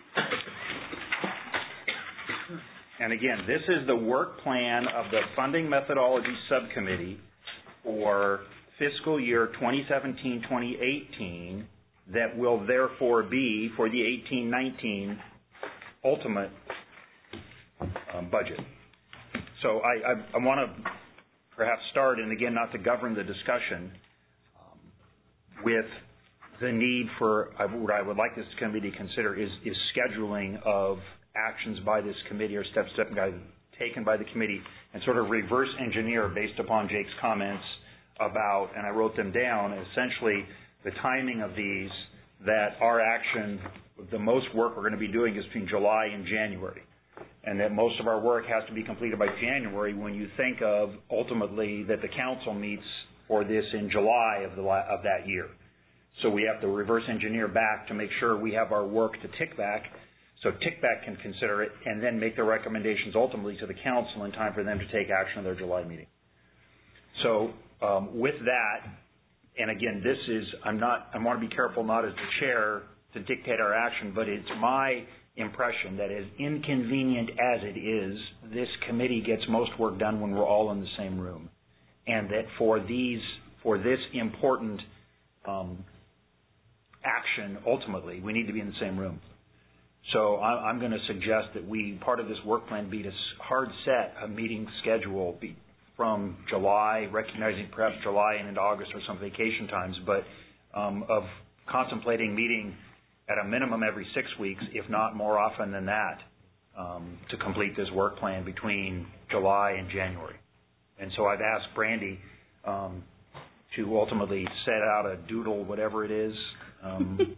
And again, this is the work plan of the Funding Methodology Subcommittee for fiscal year 2017-2018 that will therefore be for the 18-19 ultimate budget. So I want to perhaps start, and again, not to govern the discussion, with the need for what I would like this committee to consider is scheduling of actions by this committee or steps taken by the committee and sort of reverse engineer based upon Jake's comments about, and I wrote them down, essentially the timing of these, that our action, the most work we're going to be doing is between July and January, and that most of our work has to be completed by January when you think of ultimately that the council meets for this in July of that year. So we have to reverse engineer back to make sure we have our work to tick back, so tick back can consider it and then make the recommendations ultimately to the council in time for them to take action at their July meeting. So with that, and again, this is, I want to be careful not as the chair to dictate our action, but it's my impression that as inconvenient as it is, this committee gets most work done when we're all in the same room. And that for this important action, ultimately, we need to be in the same room. So I'm going to suggest that part of this work plan be to hard set a meeting schedule from July, recognizing perhaps July and into August or some vacation times, but of contemplating meeting at a minimum every 6 weeks, if not more often than that, to complete this work plan between July and January. And so I've asked Brandy to ultimately set out a doodle, whatever it is, a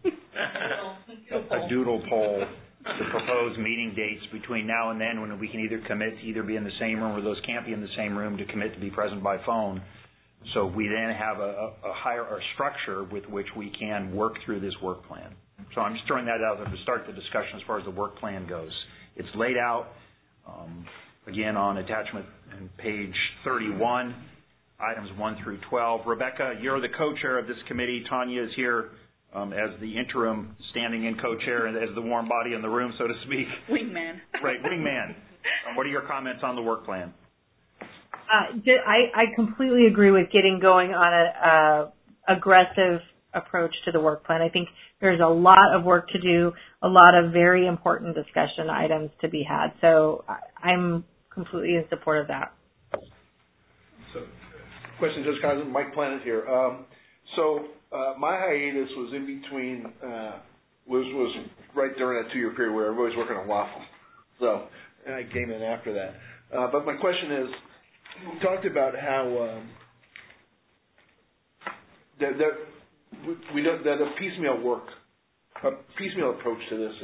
doodle poll to propose meeting dates between now and then when we can either commit to either be in the same room or those can't be in the same room to commit to be present by phone. So we then have a structure with which we can work through this work plan. So I'm just throwing that out there to start the discussion as far as the work plan goes. It's laid out, again, on attachment on page 31, items 1 through 12. Rebecca, you're the co-chair of this committee. Tanya is here as the interim standing-in co-chair and as the warm body in the room, so to speak. Wingman. Right, wingman. What are your comments on the work plan? I completely agree with getting going on a aggressive approach to the work plan. I think there's a lot of work to do, a lot of very important discussion items to be had. So I'm completely in support of that. So, question, Judge Cozen, Mike Planet here. My hiatus was in between, was right during that 2-year period where everybody's working on Waffle. So, and I came in after that. But my question is, we talked about how that a piecemeal approach to this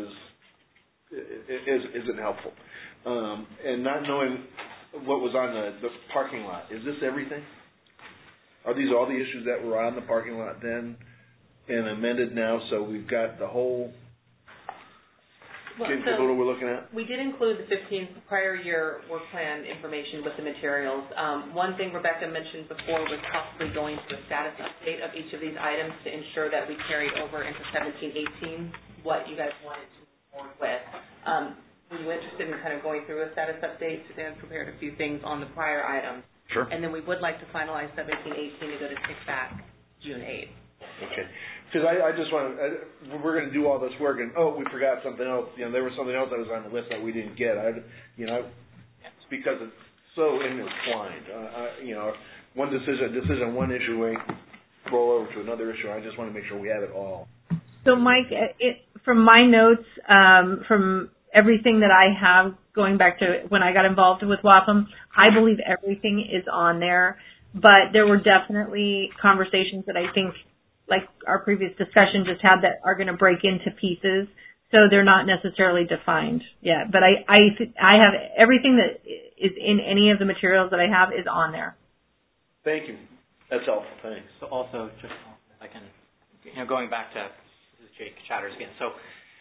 isn't helpful, and not knowing what was on the parking lot. Is this everything? Are these all the issues that were on the parking lot then and amended now? So we've got the whole. What we're looking at? We did include the 15 prior year work plan information with the materials. One thing Rebecca mentioned before was possibly going to a status update of each of these items to ensure that we carried over into 17-18 what you guys wanted to move forward with. Were you interested in kind of going through a status update? Suzanne prepared a few things on the prior items. Sure. And then we would like to finalize 17-18 to go to kickback June 8th. Okay. Because I just want to, we're going to do all this work and, we forgot something else. There was something else that was on the list that we didn't get. It's because it's so intertwined. One decision, one issue, we roll over to another issue. I just want to make sure we have it all. So, Mike, from my notes, from everything that I have going back to when I got involved with WAFM, I believe everything is on there. But there were definitely conversations that I think, like our previous discussion just had, that are going to break into pieces, so they're not necessarily defined yet. But I have everything that is in any of the materials that I have is on there. Thank you. That's helpful. Thanks. So also, just I can, going back to, this is Jake Chatters again. So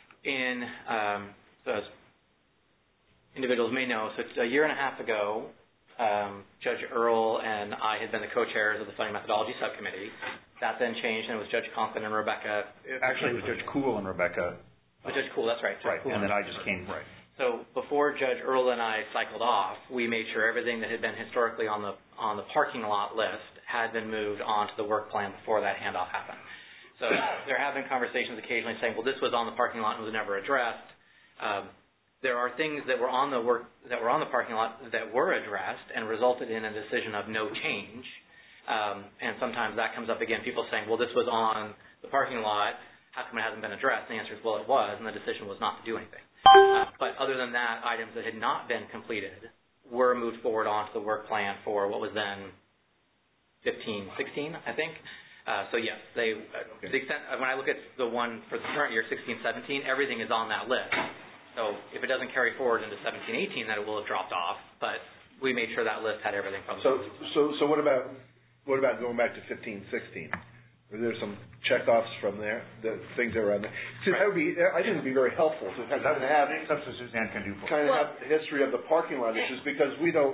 as individuals may know, so it's a year and a half ago, Judge Earl and I had been the co-chairs of the funding methodology subcommittee. That then changed, and it was Judge Conklin and Rebecca. Actually, it was Judge Cool and Rebecca. Oh, Judge Cool, that's right. Right, and then I just came. Right. So before Judge Earl and I cycled off, we made sure everything that had been historically on the parking lot list had been moved onto the work plan before that handoff happened. So there have been conversations occasionally saying, well, this was on the parking lot and was never addressed. There are things that were on the parking lot that were addressed and resulted in a decision of no change. And sometimes that comes up again, people saying, well, this was on the parking lot, how come it hasn't been addressed? And the answer is, well, it was, and the decision was not to do anything. But other than that, items that had not been completed were moved forward onto the work plan for what was then 15-16, I think. So yes, to the extent, when I look at the one for the current year, 16-17, everything is on that list. So if it doesn't carry forward into 17-18, then it will have dropped off. But we made sure that list had everything from. So what about going back to 15-16? Were there some checkoffs from there, the things that were on there? See, that would be, I think it would be very helpful to kind of have. That's what Suzanne can do for kind of have the history of the parking lot issues, because we don't,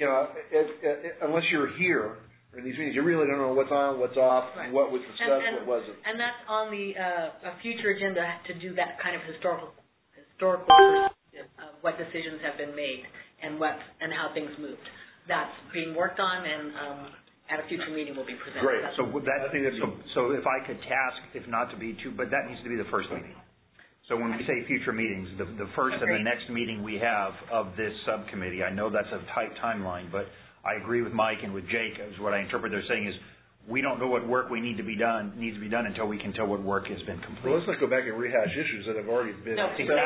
unless you're here in these meetings, you really don't know what's on, what's off, right. What was discussed, what wasn't. And that's on the future agenda to do that kind of historical perspective of what decisions have been made and how things moved. That's being worked on, and at a future meeting will be presented. Great. So if I could task, if not to be but that needs to be the first meeting. So when we say future meetings, the first and the next meeting we have of this subcommittee, I know that's a tight timeline, but I agree with Mike and with Jake, as what I interpret they're saying is, we don't know what work needs to be done until we can tell what work has been completed. Well, let's not go back and rehash issues that have already been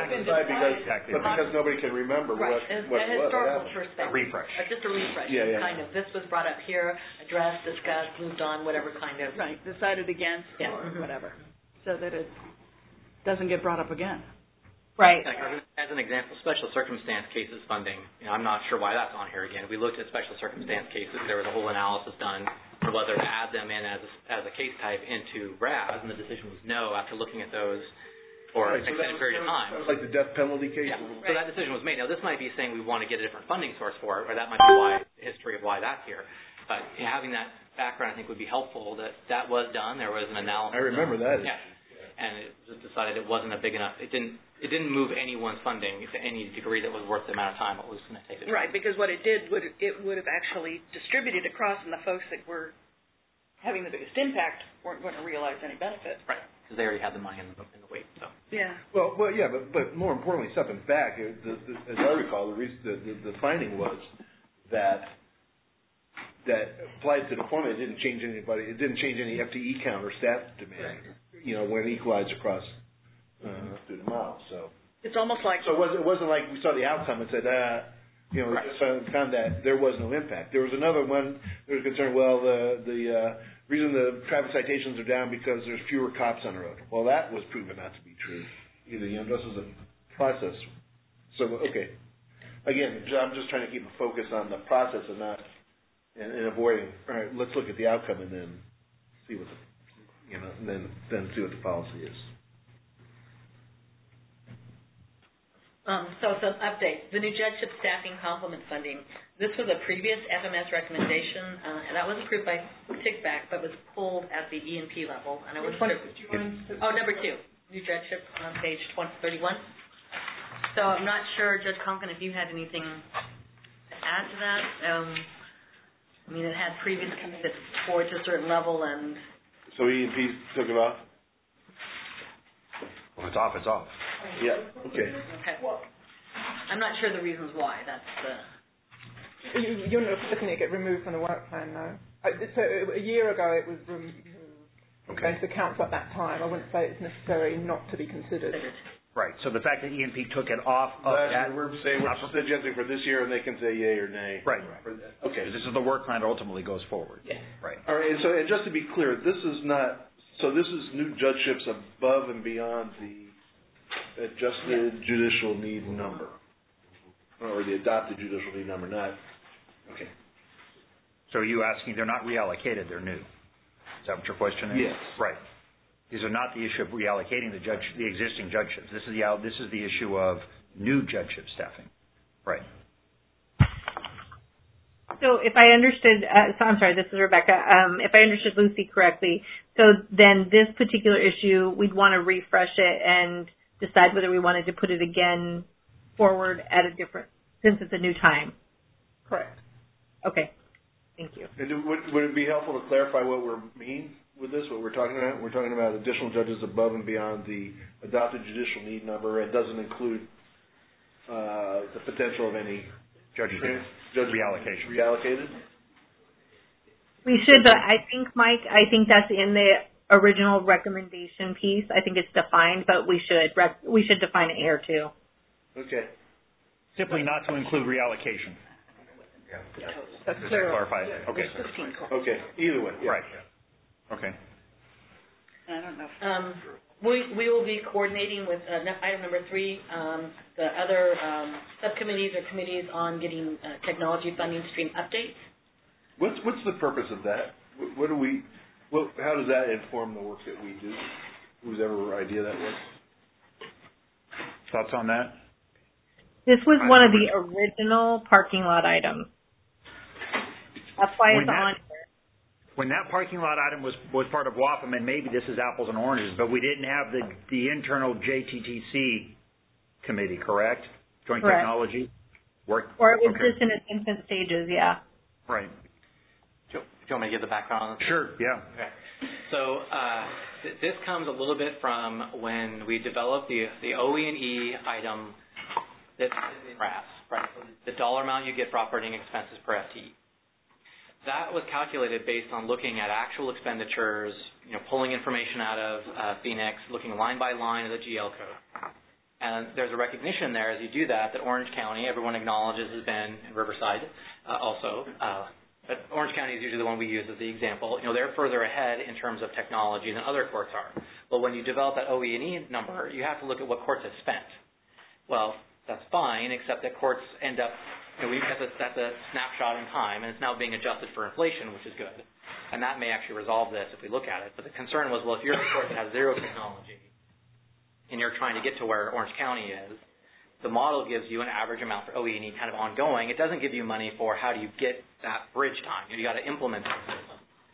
because nobody can remember what it was. A historical perspective. A refresh. Just a refresh. Yeah. Kind of, this was brought up here, addressed, discussed, moved on, whatever kind of. Right, decided against or whatever, so that it doesn't get brought up again. Right. As an example, special circumstance cases funding, I'm not sure why that's on here again. We looked at special circumstance cases. There was a whole analysis done for whether to add them in as a case type into RAS, and the decision was no after looking at those for an extended period of time. That was like the death penalty case? Yeah. So that decision was made. Now, this might be saying we want to get a different funding source for it, or that might be the history of why that's here. But having that background, I think, would be helpful. That was done. There was an analysis. I remember that. Yeah. and it was decided it wasn't a big enough. It didn't move anyone's funding to any degree that was worth the amount of time it was going to take. Right, because what it did would have actually distributed across, and the folks that were having the biggest impact weren't going to realize any benefit. Right, because they already had the money in the wait. So. Yeah. Well, yeah, but more importantly, stepping back, as I recall, the finding was that applied to the formula, it didn't change anybody. It didn't change any FTE count or staff demand. When it equalized across through the model. So it's almost like it wasn't like we saw the outcome and said, right. just found that there was no impact. There was another one. There was concern. Well, the reason the traffic citations are down because there's fewer cops on the road. Well, that was proven not to be true. This is a process. So okay, again, I'm just trying to keep a focus on the process and not. And avoiding. All right, let's look at the outcome and then see what and then see what the policy is. So some updates. The new judgeship staffing complement funding. This was a previous FMS recommendation, and that was approved by TICBAC, but was pulled at the E&P level. And I was number 2. New judgeship on page 31. So I'm not sure, Judge Conklin, if you had anything to add to that. It had previous commitments forward to a certain level, and so E&P took it off. Well, it's off. It's off. Yeah. Okay. Well, I'm not sure the reasons why. That's the. You're not looking at it get removed from the work plan, no. So a year ago it was removed. Okay. To council at that time, I wouldn't say it's necessary not to be considered. Right. So the fact that E&P took it off of that, we're saying we're suggesting for this year, and they can say yay or nay. Right. Okay. This is the work plan that ultimately goes forward. Yeah. Right. All right. And just to be clear, this is not. So this is new judgeships above and beyond the adjusted judicial need number, or the adopted judicial need number. Not. Okay. So are you asking? They're not reallocated. They're new. Is that what your question is? Yes. Right. These are not the issue of reallocating the existing judgeships. This is the issue of new judgeship staffing. Right. So if I understood, I'm sorry, this is Rebecca. If I understood Lucy correctly, so then this particular issue, we'd want to refresh it and decide whether we wanted to put it again forward at a different, since it's a new time. Correct. Okay. Thank you. And would it be helpful to clarify what we mean with this, what we're talking about? We're talking about additional judges above and beyond the adopted judicial need number. It doesn't include the potential of any judges reallocation. Reallocated? We should, but I think, Mike, that's in the original recommendation piece. I think it's defined, but we should define it here too. Okay. Simply not to include reallocation. Yeah. That's clear. Clarify it. Okay. Okay. Either way. Yeah. Right. Okay. I don't know. We will be coordinating with item number 3, the other subcommittees or committees on getting technology funding stream updates. What's the purpose of that? How does that inform the work that we do? Whose ever idea that was? Thoughts on that? This was one of the original parking lot items. That's why it's on here. When that parking lot item was part of WAFM, and maybe this is apples and oranges, but we didn't have the internal JTTC committee, correct? Joint Correct. Technology work. Or it was just in its infant stages, yeah. Right. Do you want me to give the background on this? Sure. Yeah. Okay. So this comes a little bit from when we developed the OE&E item that's in RAS, right? The dollar amount you get for operating expenses per FTE. That was calculated based on looking at actual expenditures, pulling information out of Phoenix, looking line by line of the GL code. And there's a recognition there as you do that Orange County, everyone acknowledges, has been in Riverside also. But Orange County is usually the one we use as the example. They're further ahead in terms of technology than other courts are. But when you develop that OE&E number, you have to look at what courts have spent. Well, that's fine, except that courts end up, that's a snapshot in time, and it's now being adjusted for inflation, which is good. And that may actually resolve this if we look at it. But the concern was, well, if you're a court that has zero technology, and you're trying to get to where Orange County is, the model gives you an average amount for OE&E kind of ongoing. It doesn't give you money for how do you get that bridge time. You got to implement the system.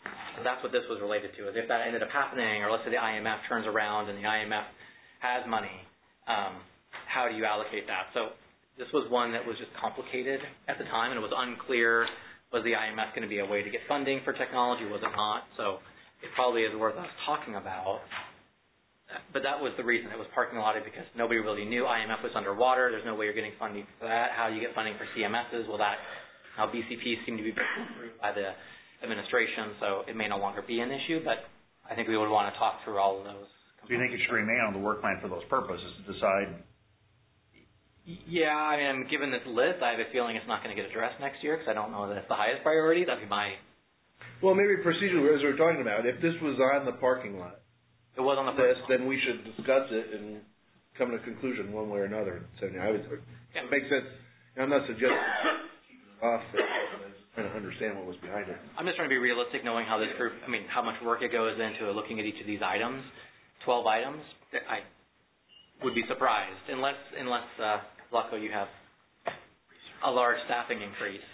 that's what this was related to. Is if that ended up happening, or let's say the IMF turns around and the IMF has money, how do you allocate that? So this was one that was just complicated at the time, and it was unclear, was the IMF going to be a way to get funding for technology? Was it not? So it probably is worth us talking about. But that was the reason. It was parking lotted because nobody really knew. IMF was underwater. There's no way you're getting funding for that. How do you get funding for CMSs? Well, now BCPs seem to be approved by the administration, so it may no longer be an issue, but I think we would want to talk through all of those. Do you think it should remain on the work plan for those purposes to decide? Yeah, I mean, given this list, I have a feeling it's not going to get addressed next year because I don't know that it's the highest priority. That'd be my... Well, maybe procedurally, as we were talking about, if this was on the parking lot, it was on the list, then we should discuss it and come to a conclusion one way or another. So I would, it makes sense. I'm not suggesting keeping it off. I'm trying to understand what was behind it. I'm just trying to be realistic, knowing how this group, how much work it goes into looking at each of these items. 12 items. I would be surprised, unless Lucko, you have a large staffing increase.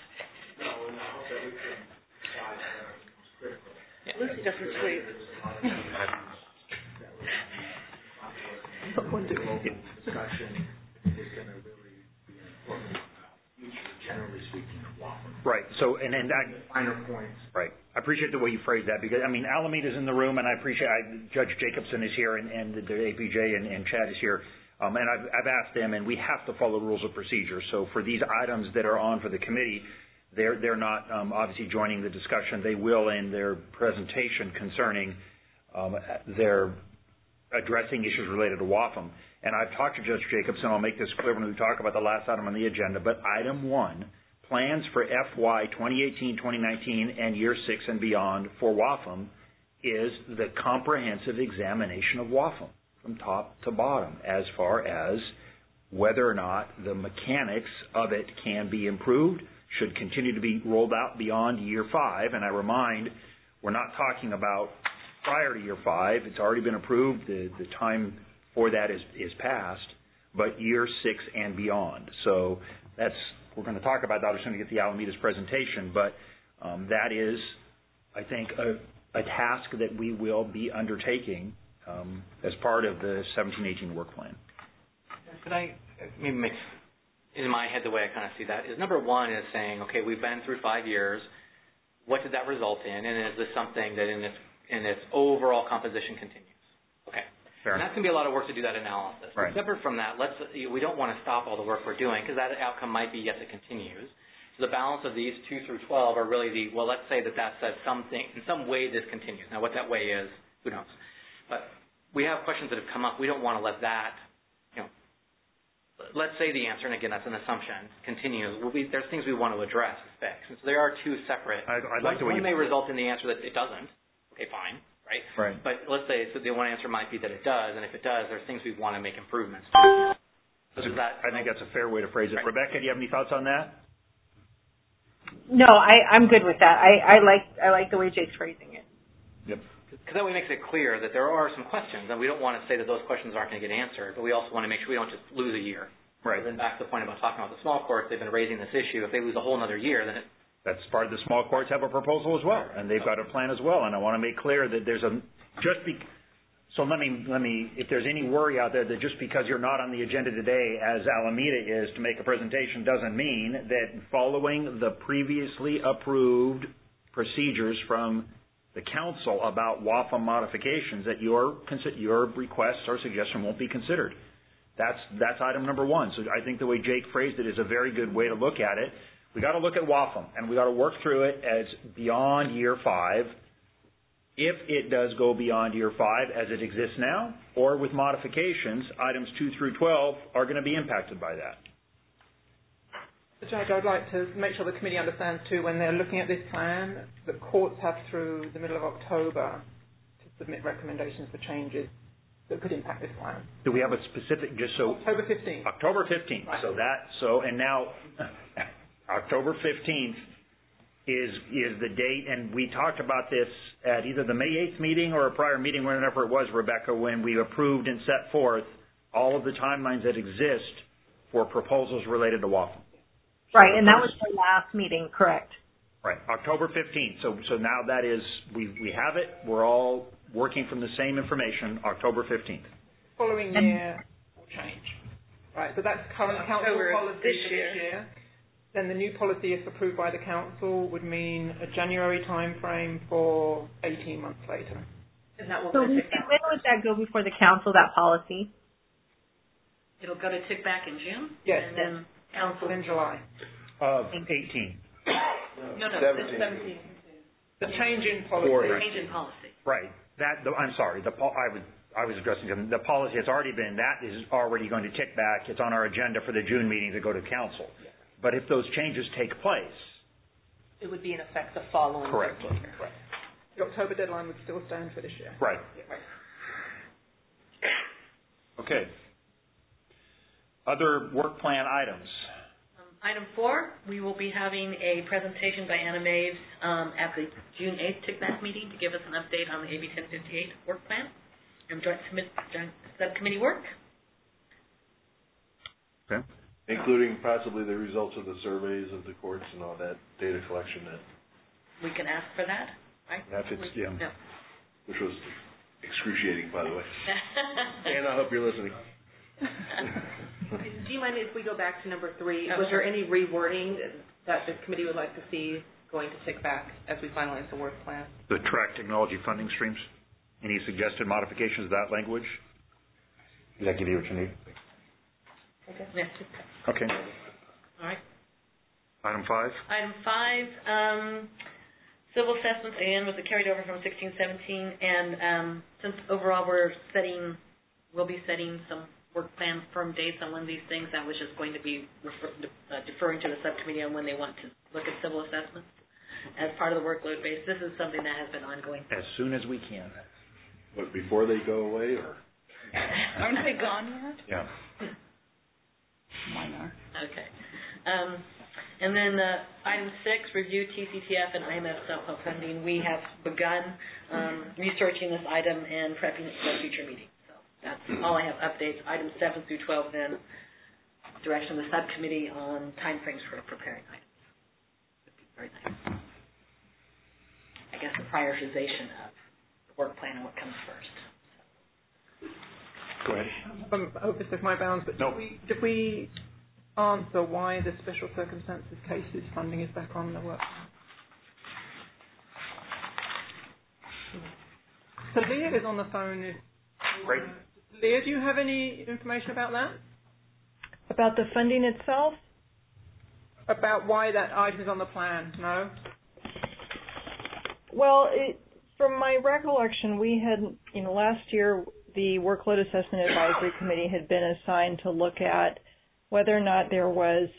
Lucy doesn't sleep. Discussion is going to really be important future, generally speaking, of WAFM. Right. So, and finer points. Right. I appreciate the way you phrased that because, Alameda's in the room, and I appreciate Judge Jacobson is here, and the APJ and Chad is here. And I've asked them, and we have to follow rules of procedure. So for these items that are on for the committee, they're not obviously joining the discussion. They will in their presentation concerning their addressing issues related to WAFM. And I've talked to Judge Jacobson. I'll make this clear when we talk about the last item on the agenda. But item 1, plans for FY 2018, 2019, and year 6 and beyond for WAFM is the comprehensive examination of WAFM from top to bottom as far as whether or not the mechanics of it can be improved, should continue to be rolled out beyond year 5. And I remind, we're not talking about prior to year 5. It's already been approved. The time for that is past, but year 6 and beyond. So we're going to talk about that as soon as we get the Alameda's presentation, but that is, I think, a task that we will be undertaking as part of the 17-18 work plan. Could I maybe make, in my head, the way I kind of see that is number 1 is saying, okay, we've been through 5 years. What did that result in? And is this something that in its overall composition continues? Okay. Fair and that's going to be a lot of work to do that analysis. Right. Separate from that, we don't want to stop all the work we're doing because that outcome might be yes, it continues. So the balance of these 2 through 12 are really let's say that says something, in some way this continues. Now what that way is, who knows? But we have questions that have come up. We don't want to let that, let's say the answer, and again, that's an assumption, continues. There's things we want to address and fix. And so there are 2 separate. I'd like to. One may result in the answer that it doesn't. Okay, fine. Right. But let's say the one answer might be that it does, and if it does, there's things we want to make improvements to. I think that's a fair way to phrase it. Right. Rebecca, do you have any thoughts on that? No, I'm good with that. I like the way Jake's phrasing it. Yep. Because that way makes it clear that there are some questions, and we don't want to say that those questions aren't going to get answered, but we also want to make sure we don't just lose a year. Right. So then back to the point about talking about the small courts, they've been raising this issue. If they lose a whole other year, then that's part of the small courts have a proposal as well, and they've got a plan as well. And I want to make clear that there's so let me, if there's any worry out there that just because you're not on the agenda today, as Alameda is, to make a presentation doesn't mean that following the previously approved procedures from the council about WAFM modifications, that your request or suggestion won't be considered. That's item number 1. So I think the way Jake phrased it is a very good way to look at it. We got to look at WAFM, and we got to work through it as beyond year 5. If it does go beyond year 5 as it exists now, or with modifications, items 2 through 12 are going to be impacted by that. Judge, I'd like to make sure the committee understands too, when they're looking at this plan, the courts have through the middle of October to submit recommendations for changes that could impact this plan. Do we have a specific, just so... October 15th. October 15th. Right. And now October 15th is the date, and we talked about this at either the May 8th meeting or a prior meeting, whenever it was, Rebecca, when we approved and set forth all of the timelines that exist for proposals related to WAFM. Right, and that was the last meeting, correct? Right, October 15th. So now that is, we have it. We're all working from the same information, October 15th. Following year will change. Right, so that's current council policy this for this year. Then the new policy, if approved by the council, would mean a January time frame for 18 months later. And that will So go to when would that go before the council, that policy? It'll go to TICBAC in June? Yes. And then council in July. Of 18. No, 17. 17. The change in policy. Change in policy. Right. I'm sorry. I was addressing them. The policy has already been, that is already going to tick back. It's on our agenda for the June meeting to go to council. But if those changes take place. It would be in effect the following Correct. fiscal year. Right. The October deadline would still stand for this year. Right. Right. Okay. Other work plan items. Item 4, we will be having a presentation by Anna Maves at the June 8th TICMAC meeting to give us an update on the AB 1058 work plan and joint subcommittee work. Okay. Including possibly the results of the surveys of the courts and all that data collection that. We can ask for that, right? Yeah. Which was excruciating, by the way. And I hope you're listening. Do you mind if we go back to number 3? Was there any rewording that the committee would like to see going to TICBAC as we finalize the work plan? The track technology funding streams. Any suggested modifications of that language? Does that give you what you need? Okay. Yes. Okay. All right. Item 5. Item 5, civil assessments, again, was carried over from 16-17, and since overall we'll be setting some work plan firm dates on when these things, that was just going to be deferring to the subcommittee on when they want to look at civil assessments as part of the workload base. This is something that has been ongoing. As soon as we can. But before they go away, or? Aren't they gone yet? Yeah. Mine are. Okay. And then item 6, review TCTF and IMF self-help funding. We have begun researching this item and prepping it for a future meeting. So that's all I have updates. Items 7 through 12 then, direction of the subcommittee on timeframes for preparing items. That'd be very nice. I guess the prioritization of the work plan and what comes first. Go ahead. I hope this is my bounds, but no. did we answer why the special circumstances cases funding is back on the work? So Leah is on the phone. Great. Leah, do you have any information about that? About the funding itself? About why that item is on the plan? No? Well, from my recollection, we had, last year the Workload Assessment Advisory Committee had been assigned to look at whether or not there was,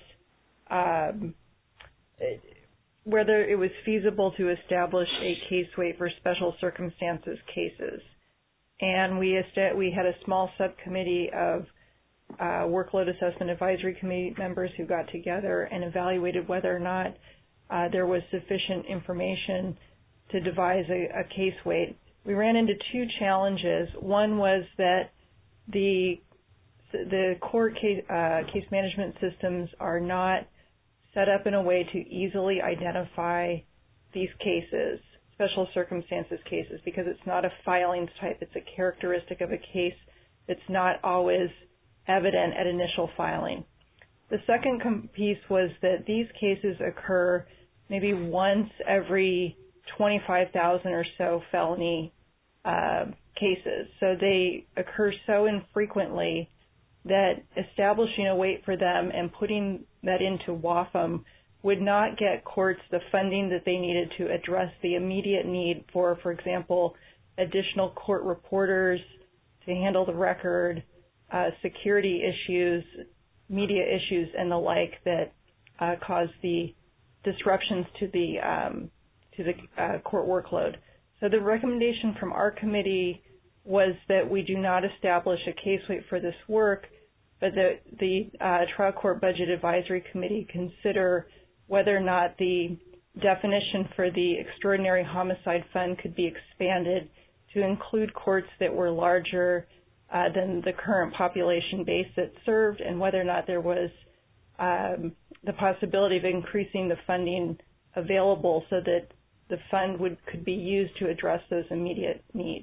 whether it was feasible to establish a case weight for special circumstances cases. And we had a small subcommittee of Workload Assessment Advisory Committee members who got together and evaluated whether or not there was sufficient information to devise a case weight. We ran into 2 challenges. One was that the court case management systems are not set up in a way to easily identify these cases, special circumstances cases, because it's not a filings type. It's a characteristic of a case that's not always evident at initial filing. The second piece was that these cases occur maybe once every 25,000 or so felony cases. So they occur so infrequently that establishing a weight for them and putting that into WAFM would not get courts the funding that they needed to address the immediate need for example, additional court reporters to handle the record, security issues, media issues, and the like that cause the disruptions to the court workload. So the recommendation from our committee was that we do not establish a case weight for this work, but that the Trial Court Budget Advisory Committee consider whether or not the definition for the Extraordinary Homicide Fund could be expanded to include courts that were larger than the current population base that served, and whether or not there was the possibility of increasing the funding available so that the fund could be used to address those immediate needs.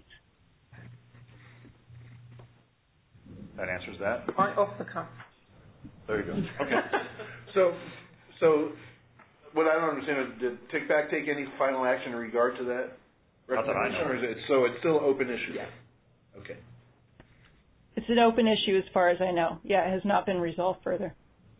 That answers that. Right off the cuff. There you go. Okay. So what I don't understand is, did Take Back take any final action in regard to that? Not that I know. Or is it, so it's still an open issue? Yeah. Okay. It's an open issue as far as I know. Yeah, it has not been resolved further.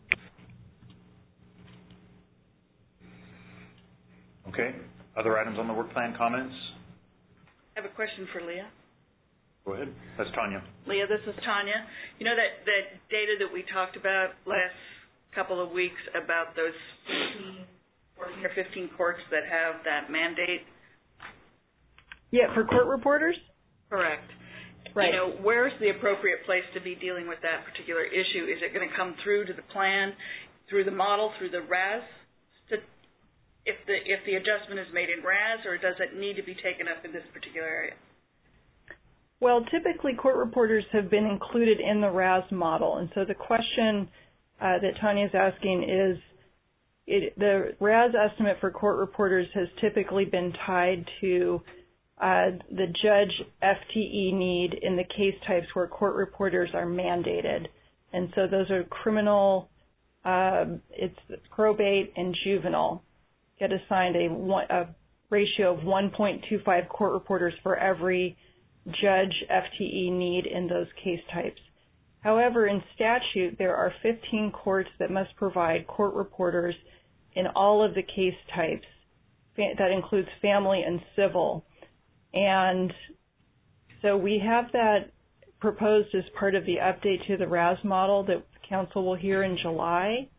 Okay. Other items on the work plan, comments? I have a question for Leah. Go ahead. That's Tanya. Leah, this is Tanya. You know that data that we talked about last couple of weeks about those 14 or 15 courts that have that mandate? Yeah, for court reporters? Correct. Right. You know, where's the appropriate place to be dealing with that particular issue? Is it going to come through to the plan, through the model, through the RAS? If the adjustment is made in RAS, or does it need to be taken up in this particular area? Well, typically court reporters have been included in the RAS model, and so the question that Tanya is asking is, the RAS estimate for court reporters has typically been tied to the judge FTE need in the case types where court reporters are mandated. And so those are criminal, it's probate and juvenile. Get assigned a ratio of 1.25 court reporters for every judge FTE need in those case types. However, in statute, there are 15 courts that must provide court reporters in all of the case types. That includes family and civil. And so we have that proposed as part of the update to the RAS model that the council will hear in July.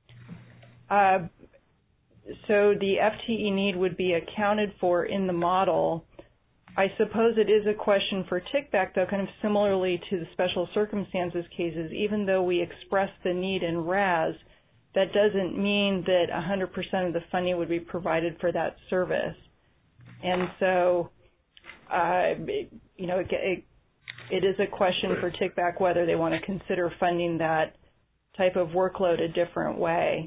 So the FTE need would be accounted for in the model. I suppose it is a question for Take-Back, though, kind of similarly to the special circumstances cases. Even though we express the need in RAS, that doesn't mean that 100% of the funding would be provided for that service. And so, you know, it is a question for Take-Back whether they want to consider funding that type of workload a different way.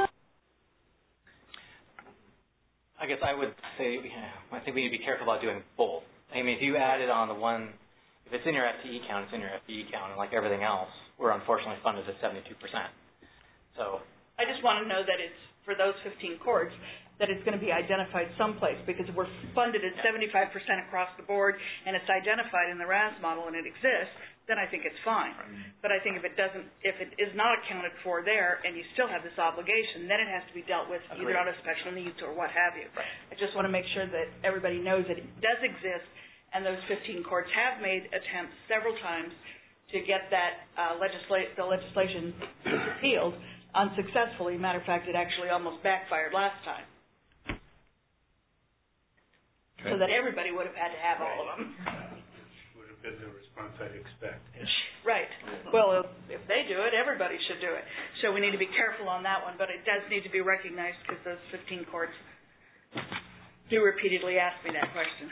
I guess I would say, I think we need to be careful about doing both. I mean, if you add it on the one, if it's in your FTE count, it's in your FTE count, and like everything else, we're unfortunately funded at 72%. So I just want to know that it's for those 15 courts, that it's going to be identified someplace, because if we're funded at 75% across the board and it's identified in the RAS model and it exists, then I think it's fine. But I think if it is not accounted for there and you still have this obligation, then it has to be dealt with either on a special needs or what have you. I just want to make sure that everybody knows that it does exist, and those 15 courts have made attempts several times to get that the legislation repealed unsuccessfully. Matter of fact, it actually almost backfired last time. Okay. So that everybody would have had to have all of them. Would have been the response I'd expect. Right. Well, if they do it, everybody should do it. So we need to be careful on that one, but it does need to be recognized because those 15 courts do repeatedly ask me that question.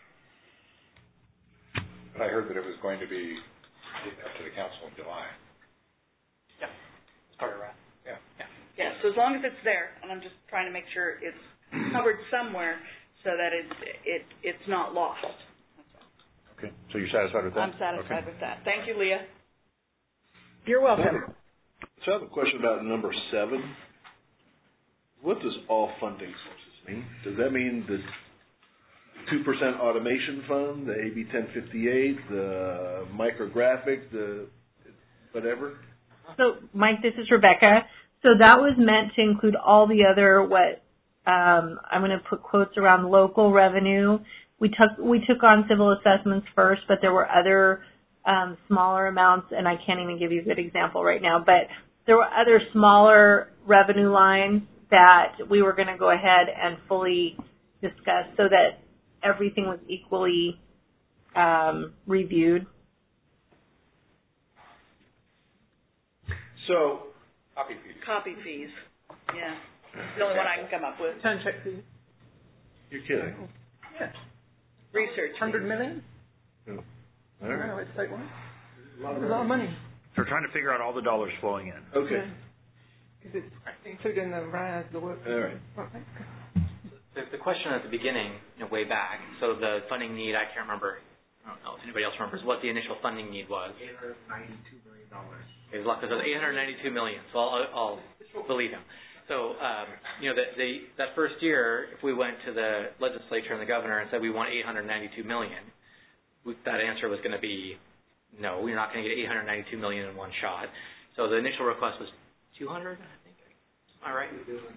But I heard that it was going to be up to the council in July. Yeah. It's part of that. Yeah. Yeah, so as long as it's there, and I'm just trying to make sure it's covered somewhere so that it's not lost. Okay, so you're satisfied with that? I'm satisfied with that. Thank you, Leah. You're welcome. So I have a question about number 7. What does all funding sources mean? Does that mean the 2% automation fund, the AB 1058, the micrographic, the whatever? So, Mike, this is Rebecca. So that was meant to include all the other I'm going to put quotes around local revenue. We took on civil assessments first, but there were other smaller amounts, and I can't even give you a good example right now, but there were other smaller revenue lines that we were going to go ahead and fully discuss so that everything was equally reviewed. So, Copy fees. Yeah. The only one I can come up with. Turn check fees. You're kidding. Yeah. Research. 100 million? No. All right. No, it's statewide. A lot of money. They're trying to figure out all the dollars flowing in. Okay. Because it's included in the RAS, the work. All right. The question at the beginning, way back, so the funding need, I can't remember, I don't know if anybody else remembers what the initial funding need was. $892 million. Okay, so $892 million, so I'll believe him. So, that first year, if we went to the legislature and the governor and said we want $892 million, that answer was going to be, no, you're not going to get $892 million in one shot. So the initial request was 200, I think. Am I right?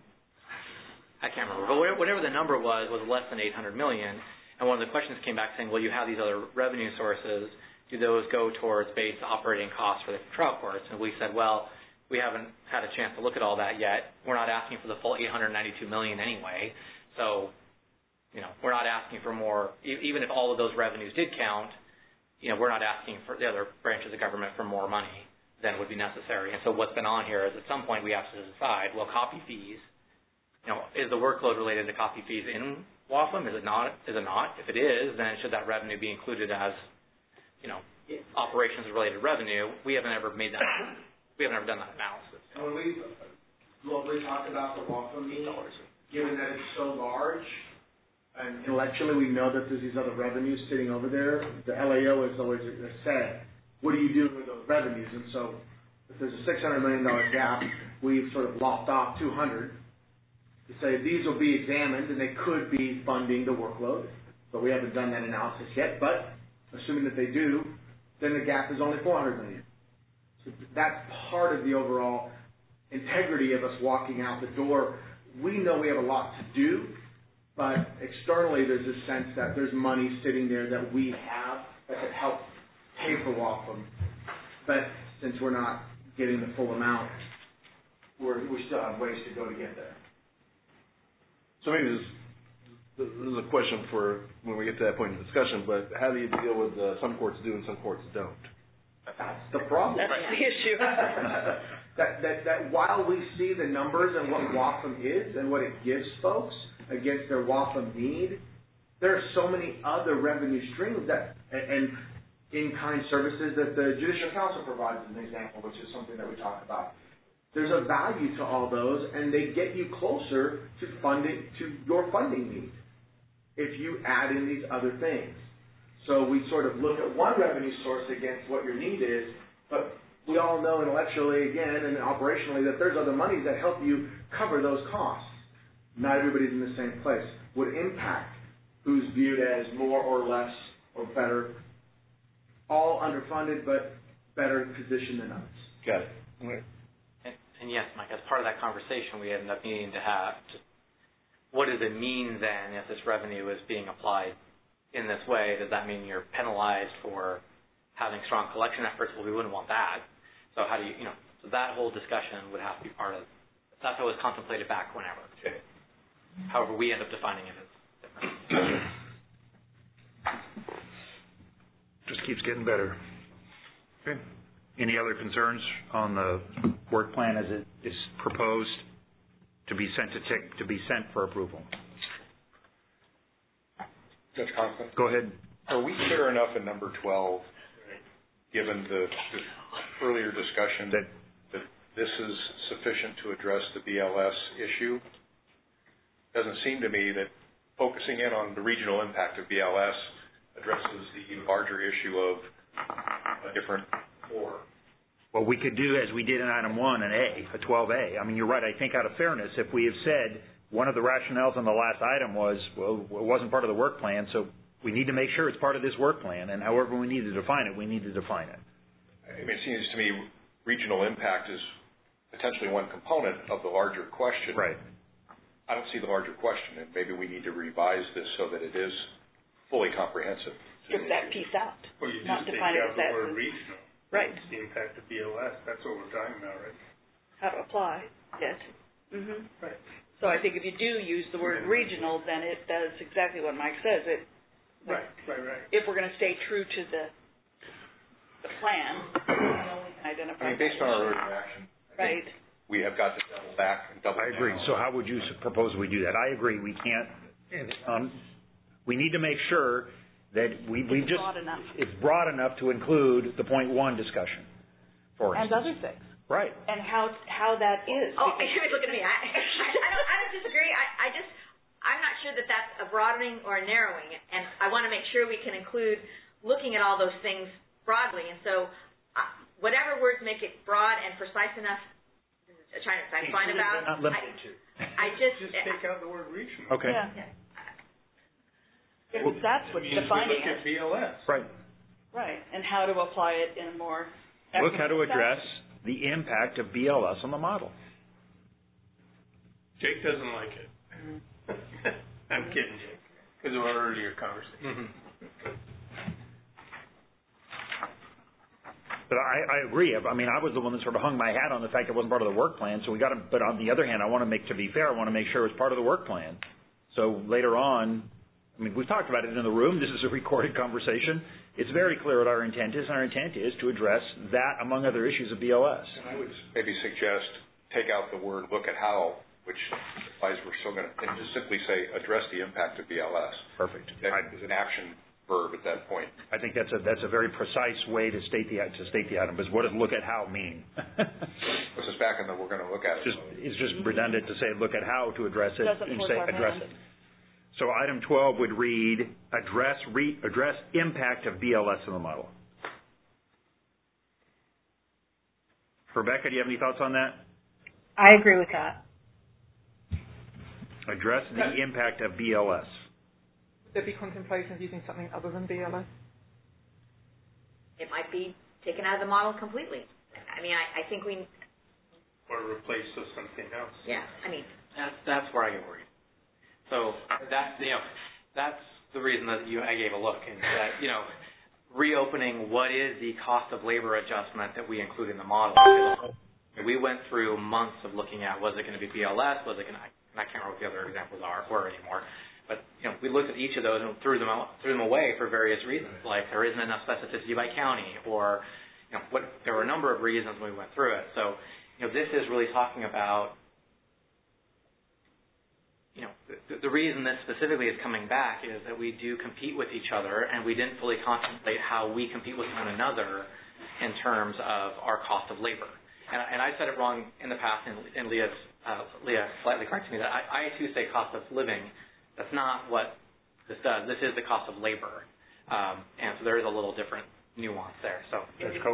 I can't remember, but whatever the number was less than $800 million. And one of the questions came back saying, well, you have these other revenue sources. Do those go towards base operating costs for the trial courts? And we said, well, we haven't had a chance to look at all that yet. We're not asking for the full $892 million anyway. So, we're not asking for more. Even if all of those revenues did count, we're not asking for the other branches of government for more money than would be necessary. And so what's been on here is at some point we have to decide, well, copy fees, is the workload related to copy fees in WAFM? Is it not? Is it not? If it is, then should that revenue be included as, operations-related revenue? We haven't ever made that. We haven't ever done that analysis. When we globally talk about the WAFM need, given that it's so large, and intellectually we know that there's these other revenues sitting over there, the LAO has always said, what do you do with those revenues? And so if there's a $600 million gap, we've sort of lopped off 200 to say these will be examined and they could be funding the workload, but we haven't done that analysis yet. But assuming that they do, then the gap is only $400 million. So that's part of the overall integrity of us walking out the door. We know we have a lot to do, but externally there's a sense that there's money sitting there that we have that could help pay for WAFM. But since we're not getting the full amount, we still have ways to go to get there. So maybe this is a question for when we get to that point in discussion, but how do you deal with some courts do and some courts don't? That's the problem. That's the issue. that while we see the numbers and what WAFM is and what it gives folks against their WAFM need, there are so many other revenue streams and in-kind services that the Judicial Council provides as an example, which is something that we talk about. There's a value to all those, and they get you closer to your funding need if you add in these other things. So we sort of look at one revenue source against what your need is, but we all know intellectually, again, and operationally that there's other monies that help you cover those costs. Not everybody's in the same place. Would impact who's viewed as more or less or better, all underfunded but better positioned than others. Got it. Okay. And yes, Mike, as part of that conversation, we ended up needing to have, what does it mean then if this revenue is being applied in this way? Does that mean you're penalized for having strong collection efforts? Well, we wouldn't want that. So how do you, so that whole discussion would have to be part of, that's what was contemplated back whenever. Okay. However, we end up defining it as different. Just keeps getting better. Okay. Any other concerns on the work plan as it is proposed to be sent for approval? Judge Conklin? Go ahead. Are we clear enough in number 12, given the earlier discussion, that this is sufficient to address the BLS issue? Doesn't seem to me that focusing in on the regional impact of BLS addresses the larger issue of a different floor. Well, we could do as we did in item 1, a 12A. I mean, you're right. I think out of fairness, if we have said one of the rationales on the last item was, well, it wasn't part of the work plan, so we need to make sure it's part of this work plan, and however we need to define it, we need to define it. I mean, it seems to me regional impact is potentially one component of the larger question. Right. I don't see the larger question, and maybe we need to revise this so that it is fully comprehensive. Strip that piece out. Well, you not just take define it out as the that. word regional. Right. It's the impact of BLS. That's what we're talking about, right? How to apply it. Mm-hmm. Right. So I think if you do use the word regional, then it does exactly what Mike says. Right. If we're going to stay true to the plan, we can identify. I mean, based on our earlier action, right. We have got to double back and double down. I agree. So how would you propose we do that? I agree. We can't. We need to make sure that it's broad enough to include the point 1 discussion, for instance. And other things. Right. And how that is. Oh, look at me. I don't disagree. I'm not sure that that's a broadening or a narrowing, and I want to make sure we can include looking at all those things broadly. And so, whatever words make it broad and precise enough, I'm fine about. Not limited to. I just take out the word regional. Okay. Yeah. Because that's what's defining it. Look at BLS. Right. Right, and how to apply it in a more look how to address the impact of BLS on the model. Jake doesn't like it. I'm kidding, Jake, because of our earlier conversation. But I agree. I mean, I was the one that sort of hung my hat on the fact it wasn't part of the work plan. So we got to. But on the other hand, to be fair, I want to make sure it's part of the work plan. So later on, I mean, we've talked about it in the room. This is a recorded conversation. It's very clear what our intent is, and our intent is to address that, among other issues, of BLS. And I would maybe suggest take out the word "look at how," which implies we're still going to, and just simply say address the impact of BLS. Perfect. That is an action verb at that point. I think that's a very precise way to state the item. Because what does "look at how" mean? Puts us back in the we're going to look at it. It's just redundant to say "look at how" to address it and say address it. So item 12 would read, address impact of BLS in the model. Rebecca, do you have any thoughts on that? I agree with that. Address the impact of BLS. Would there be contemplation of using something other than BLS? It might be taken out of the model completely. I mean, I think we... Or replaced with something else. Yeah, I mean... That's where I get worried. So that's the reason that I gave a look, and that reopening what is the cost of labor adjustment that we include in the model. We went through months of looking at was it going to be BLS, was it going to, and I can't remember what the other examples were anymore. But we looked at each of those and threw them away for various reasons, like there isn't enough specificity by county, or there were a number of reasons when we went through it. So this is really talking about. The reason this specifically is coming back is that we do compete with each other, and we didn't fully contemplate how we compete with one another in terms of our cost of labor. And I said it wrong in the past, and Leah slightly corrected me that I too say cost of living. That's not what this does. This is the cost of labor, and so there is a little different nuance there. So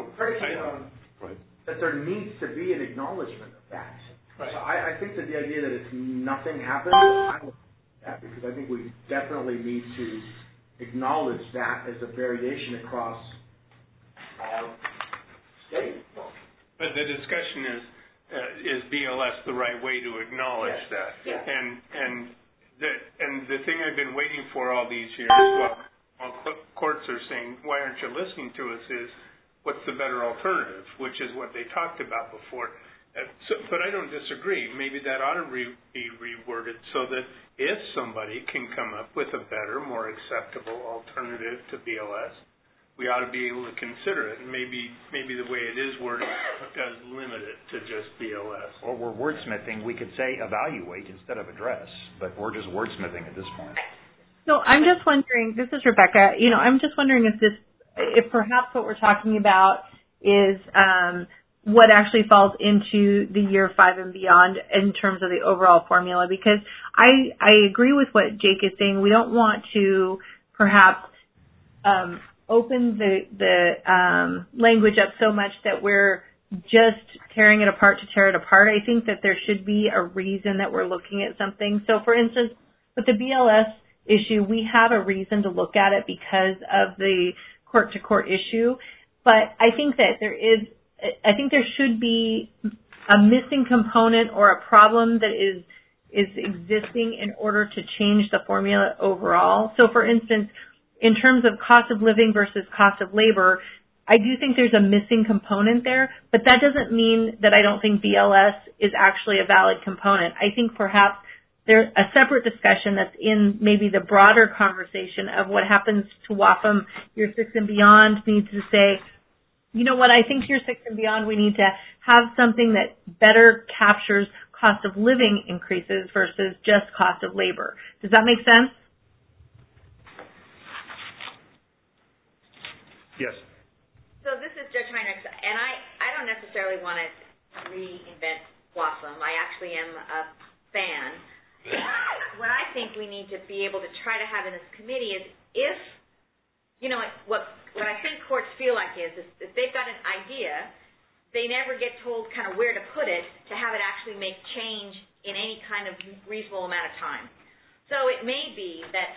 that there needs to be an acknowledgement of that. Right. So I think that the idea that it's nothing happened, I would that because I think we definitely need to acknowledge that as a variation across our state. But the discussion is BLS the right way to acknowledge that? Yeah. And the thing I've been waiting for all these years, while courts are saying, why aren't you listening to us, is what's the better alternative, which is what they talked about before. But I don't disagree. Maybe that ought to be reworded so that if somebody can come up with a better, more acceptable alternative to BLS, we ought to be able to consider it. And maybe the way it is worded does limit it to just BLS. Or we're wordsmithing. We could say evaluate instead of address, but we're just wordsmithing at this point. So I'm just wondering, this is Rebecca, I'm just wondering if perhaps what we're talking about is what actually falls into the year 5 and beyond in terms of the overall formula, because I agree with what Jake is saying. We don't want to perhaps open the language up so much that we're just tearing it apart to tear it apart. I think that there should be a reason that we're looking at something. So, for instance, with the BLS issue, we have a reason to look at it because of the court-to-court issue. But I think that there should be a missing component or a problem that is existing in order to change the formula overall. So, for instance, in terms of cost of living versus cost of labor, I do think there's a missing component there, but that doesn't mean that I don't think BLS is actually a valid component. I think perhaps there's a separate discussion that's in maybe the broader conversation of what happens to WAFM year 6 and beyond needs to say, you know what, I think year 6 and beyond we need to have something that better captures cost of living increases versus just cost of labor. Does that make sense? Yes. So this is Judge Heinrichs, and I don't necessarily want to reinvent WAFM. I actually am a fan. What I think we need to be able to try to have in this committee is if, what I think courts feel like is if they've got an idea, they never get told kind of where to put it to have it actually make change in any kind of reasonable amount of time. So it may be that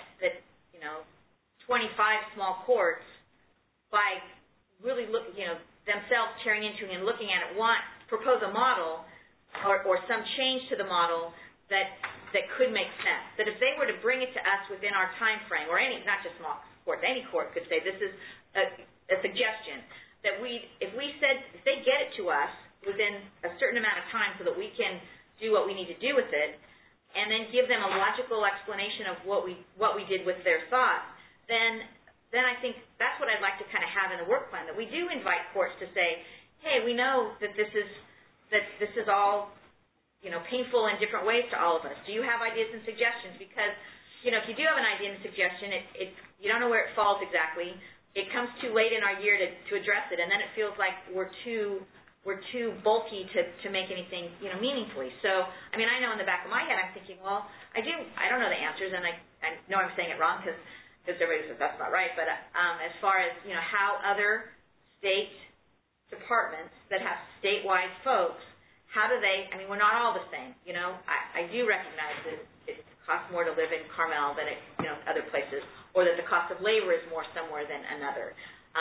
25 small courts, by really themselves tearing into and looking at it, propose a model or some change to the model that could make sense. That if they were to bring it to us within our time frame, or not just small courts, any court could say this is a suggestion, that if they get it to us within a certain amount of time so that we can do what we need to do with it, and then give them a logical explanation of what we did with their thoughts, then I think that's what I'd like to kind of have in the work plan, that we do invite courts to say, hey, we know that this is all painful in different ways to all of us. Do you have ideas and suggestions? Because if you do have an idea and suggestion, you don't know where it falls exactly. It comes too late in our year to address it, and then it feels like we're too bulky to make anything meaningfully. So I know in the back of my head I'm thinking, well, I don't know the answers, and I know I'm saying it wrong because everybody says that's not right. But as far as how other state departments that have statewide folks, how do they? We're not all the same. I do recognize that it costs more to live in Carmel than other places, or that the cost of labor is more somewhere than another.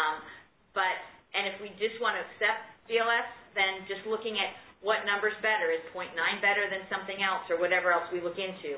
And if we just want to accept BLS, then just looking at what number's better, is 0.9 better than something else, or whatever else we look into.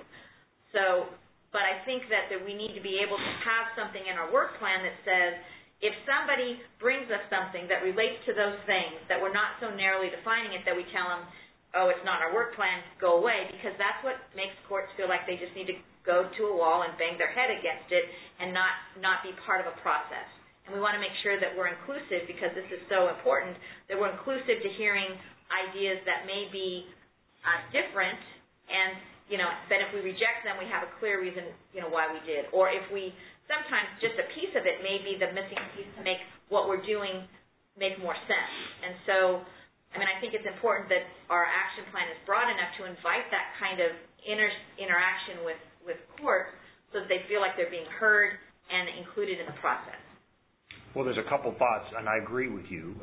But I think that we need to be able to have something in our work plan that says, if somebody brings us something that relates to those things, that we're not so narrowly defining it that we tell them, oh, it's not in our work plan, go away, because that's what makes courts feel like they just need to go to a wall and bang their head against it and not be part of a process. And we want to make sure that we're inclusive, because this is so important, that we're inclusive to hearing ideas that may be different, and that if we reject them, we have a clear reason why we did. Or if sometimes just a piece of it may be the missing piece to make what we're doing make more sense. And so, I think it's important that our action plan is broad enough to invite that kind of interaction with courts, so that they feel like they're being heard and included in the process. Well, there's a couple thoughts, and I agree with you.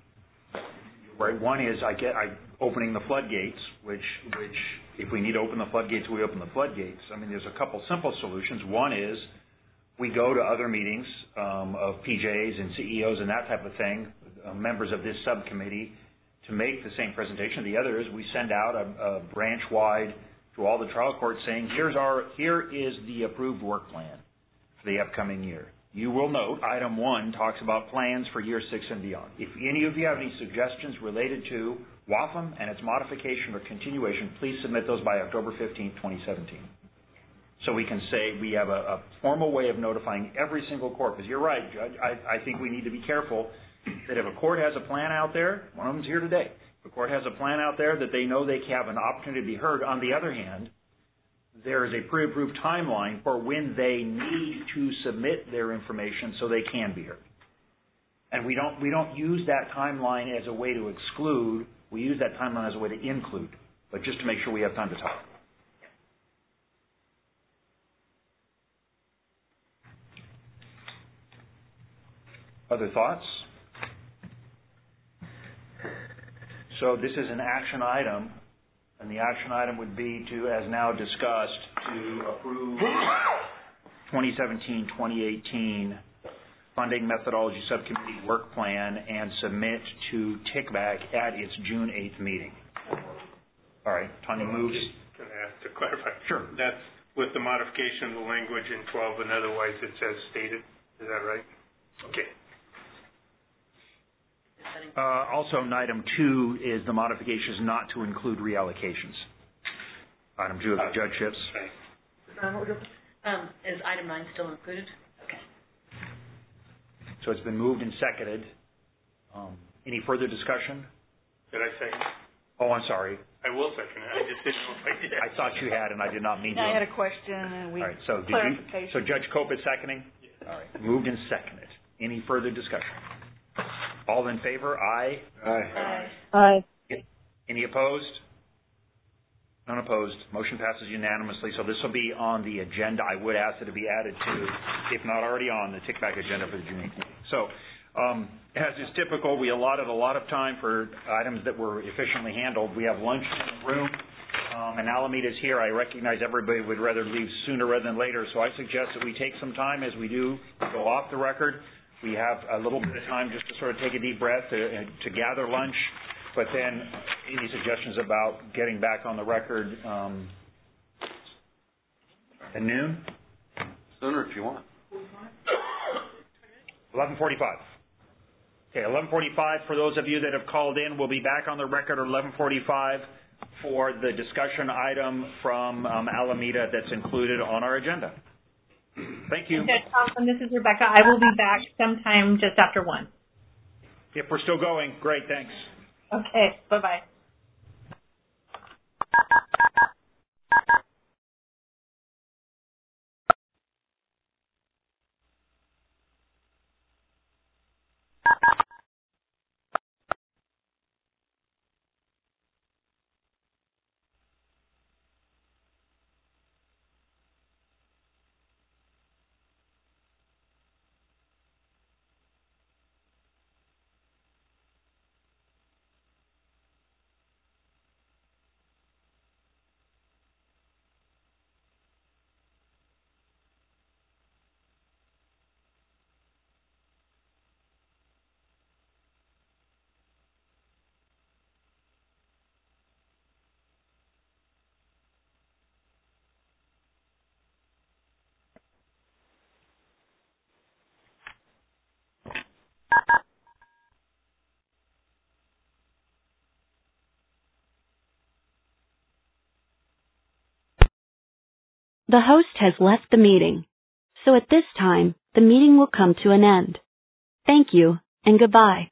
Right, one is opening the floodgates, which if we need to open the floodgates, we open the floodgates. There's a couple simple solutions. One is we go to other meetings of PJs and CEOs and that type of thing, members of this subcommittee, to make the same presentation. The other is we send out a branch-wide to all the trial courts saying, here is the approved work plan for the upcoming year. You will note item 1 talks about plans for year 6 and beyond. If any of you have any suggestions related to WAFM and its modification or continuation, please submit those by October 15, 2017. So we can say we have a formal way of notifying every single court. Because you're right, Judge, I think we need to be careful that if a court has a plan out there, one of them's here today, if a court has a plan out there that they know they have an opportunity to be heard. On the other hand, there is a pre-approved timeline for when they need to submit their information so they can be heard. And we don't use that timeline as a way to exclude. We use that timeline as a way to include, but just to make sure we have time to talk. Other thoughts? So this is an action item, and the action item would be to, as now discussed, to approve 2017-2018 Funding Methodology Subcommittee Work Plan and submit to TICBAC at its June 8th meeting. All right, Tanya moves. Can I ask to clarify? Sure. That's with the modification of the language in 12, and otherwise it's as stated. Is that right? Okay. Also, in item 2 is the modifications not to include reallocations. Item 2 of the judgeships. Is item 9 still included? Okay. So it's been moved and seconded. Any further discussion? Did I second? Oh, I'm sorry. I will second it. I just didn't know if I did. I thought you had, and I did not mean to. I had a question, and All right, so clarification. So Judge Cope is seconding? Yes. All right, moved and seconded. Any further discussion? All in favor? Aye. Aye. Aye. Any opposed? None opposed. Motion passes unanimously. So this will be on the agenda. I would ask it to be added to, if not already on, the tick-back agenda for the June 18th meeting. So as is typical, we allotted a lot of time for items that were efficiently handled. We have lunch in the room, and Alameda's here. I recognize everybody would rather leave sooner rather than later, so I suggest that we take some time as we do go off the record. We have a little bit of time just to sort of take a deep breath to gather lunch, but then any suggestions about getting back on the record at noon? Sooner if you want. 11:45. Okay, 11:45 for those of you that have called in. We'll be back on the record at 11:45 for the discussion item from Alameda that's included on our agenda. Thank you. Judge Thompson, this is Rebecca. I will be back sometime just after 1. If we're still going, great, thanks. Okay, bye-bye. The host has left the meeting. So at this time, the meeting will come to an end. Thank you and goodbye.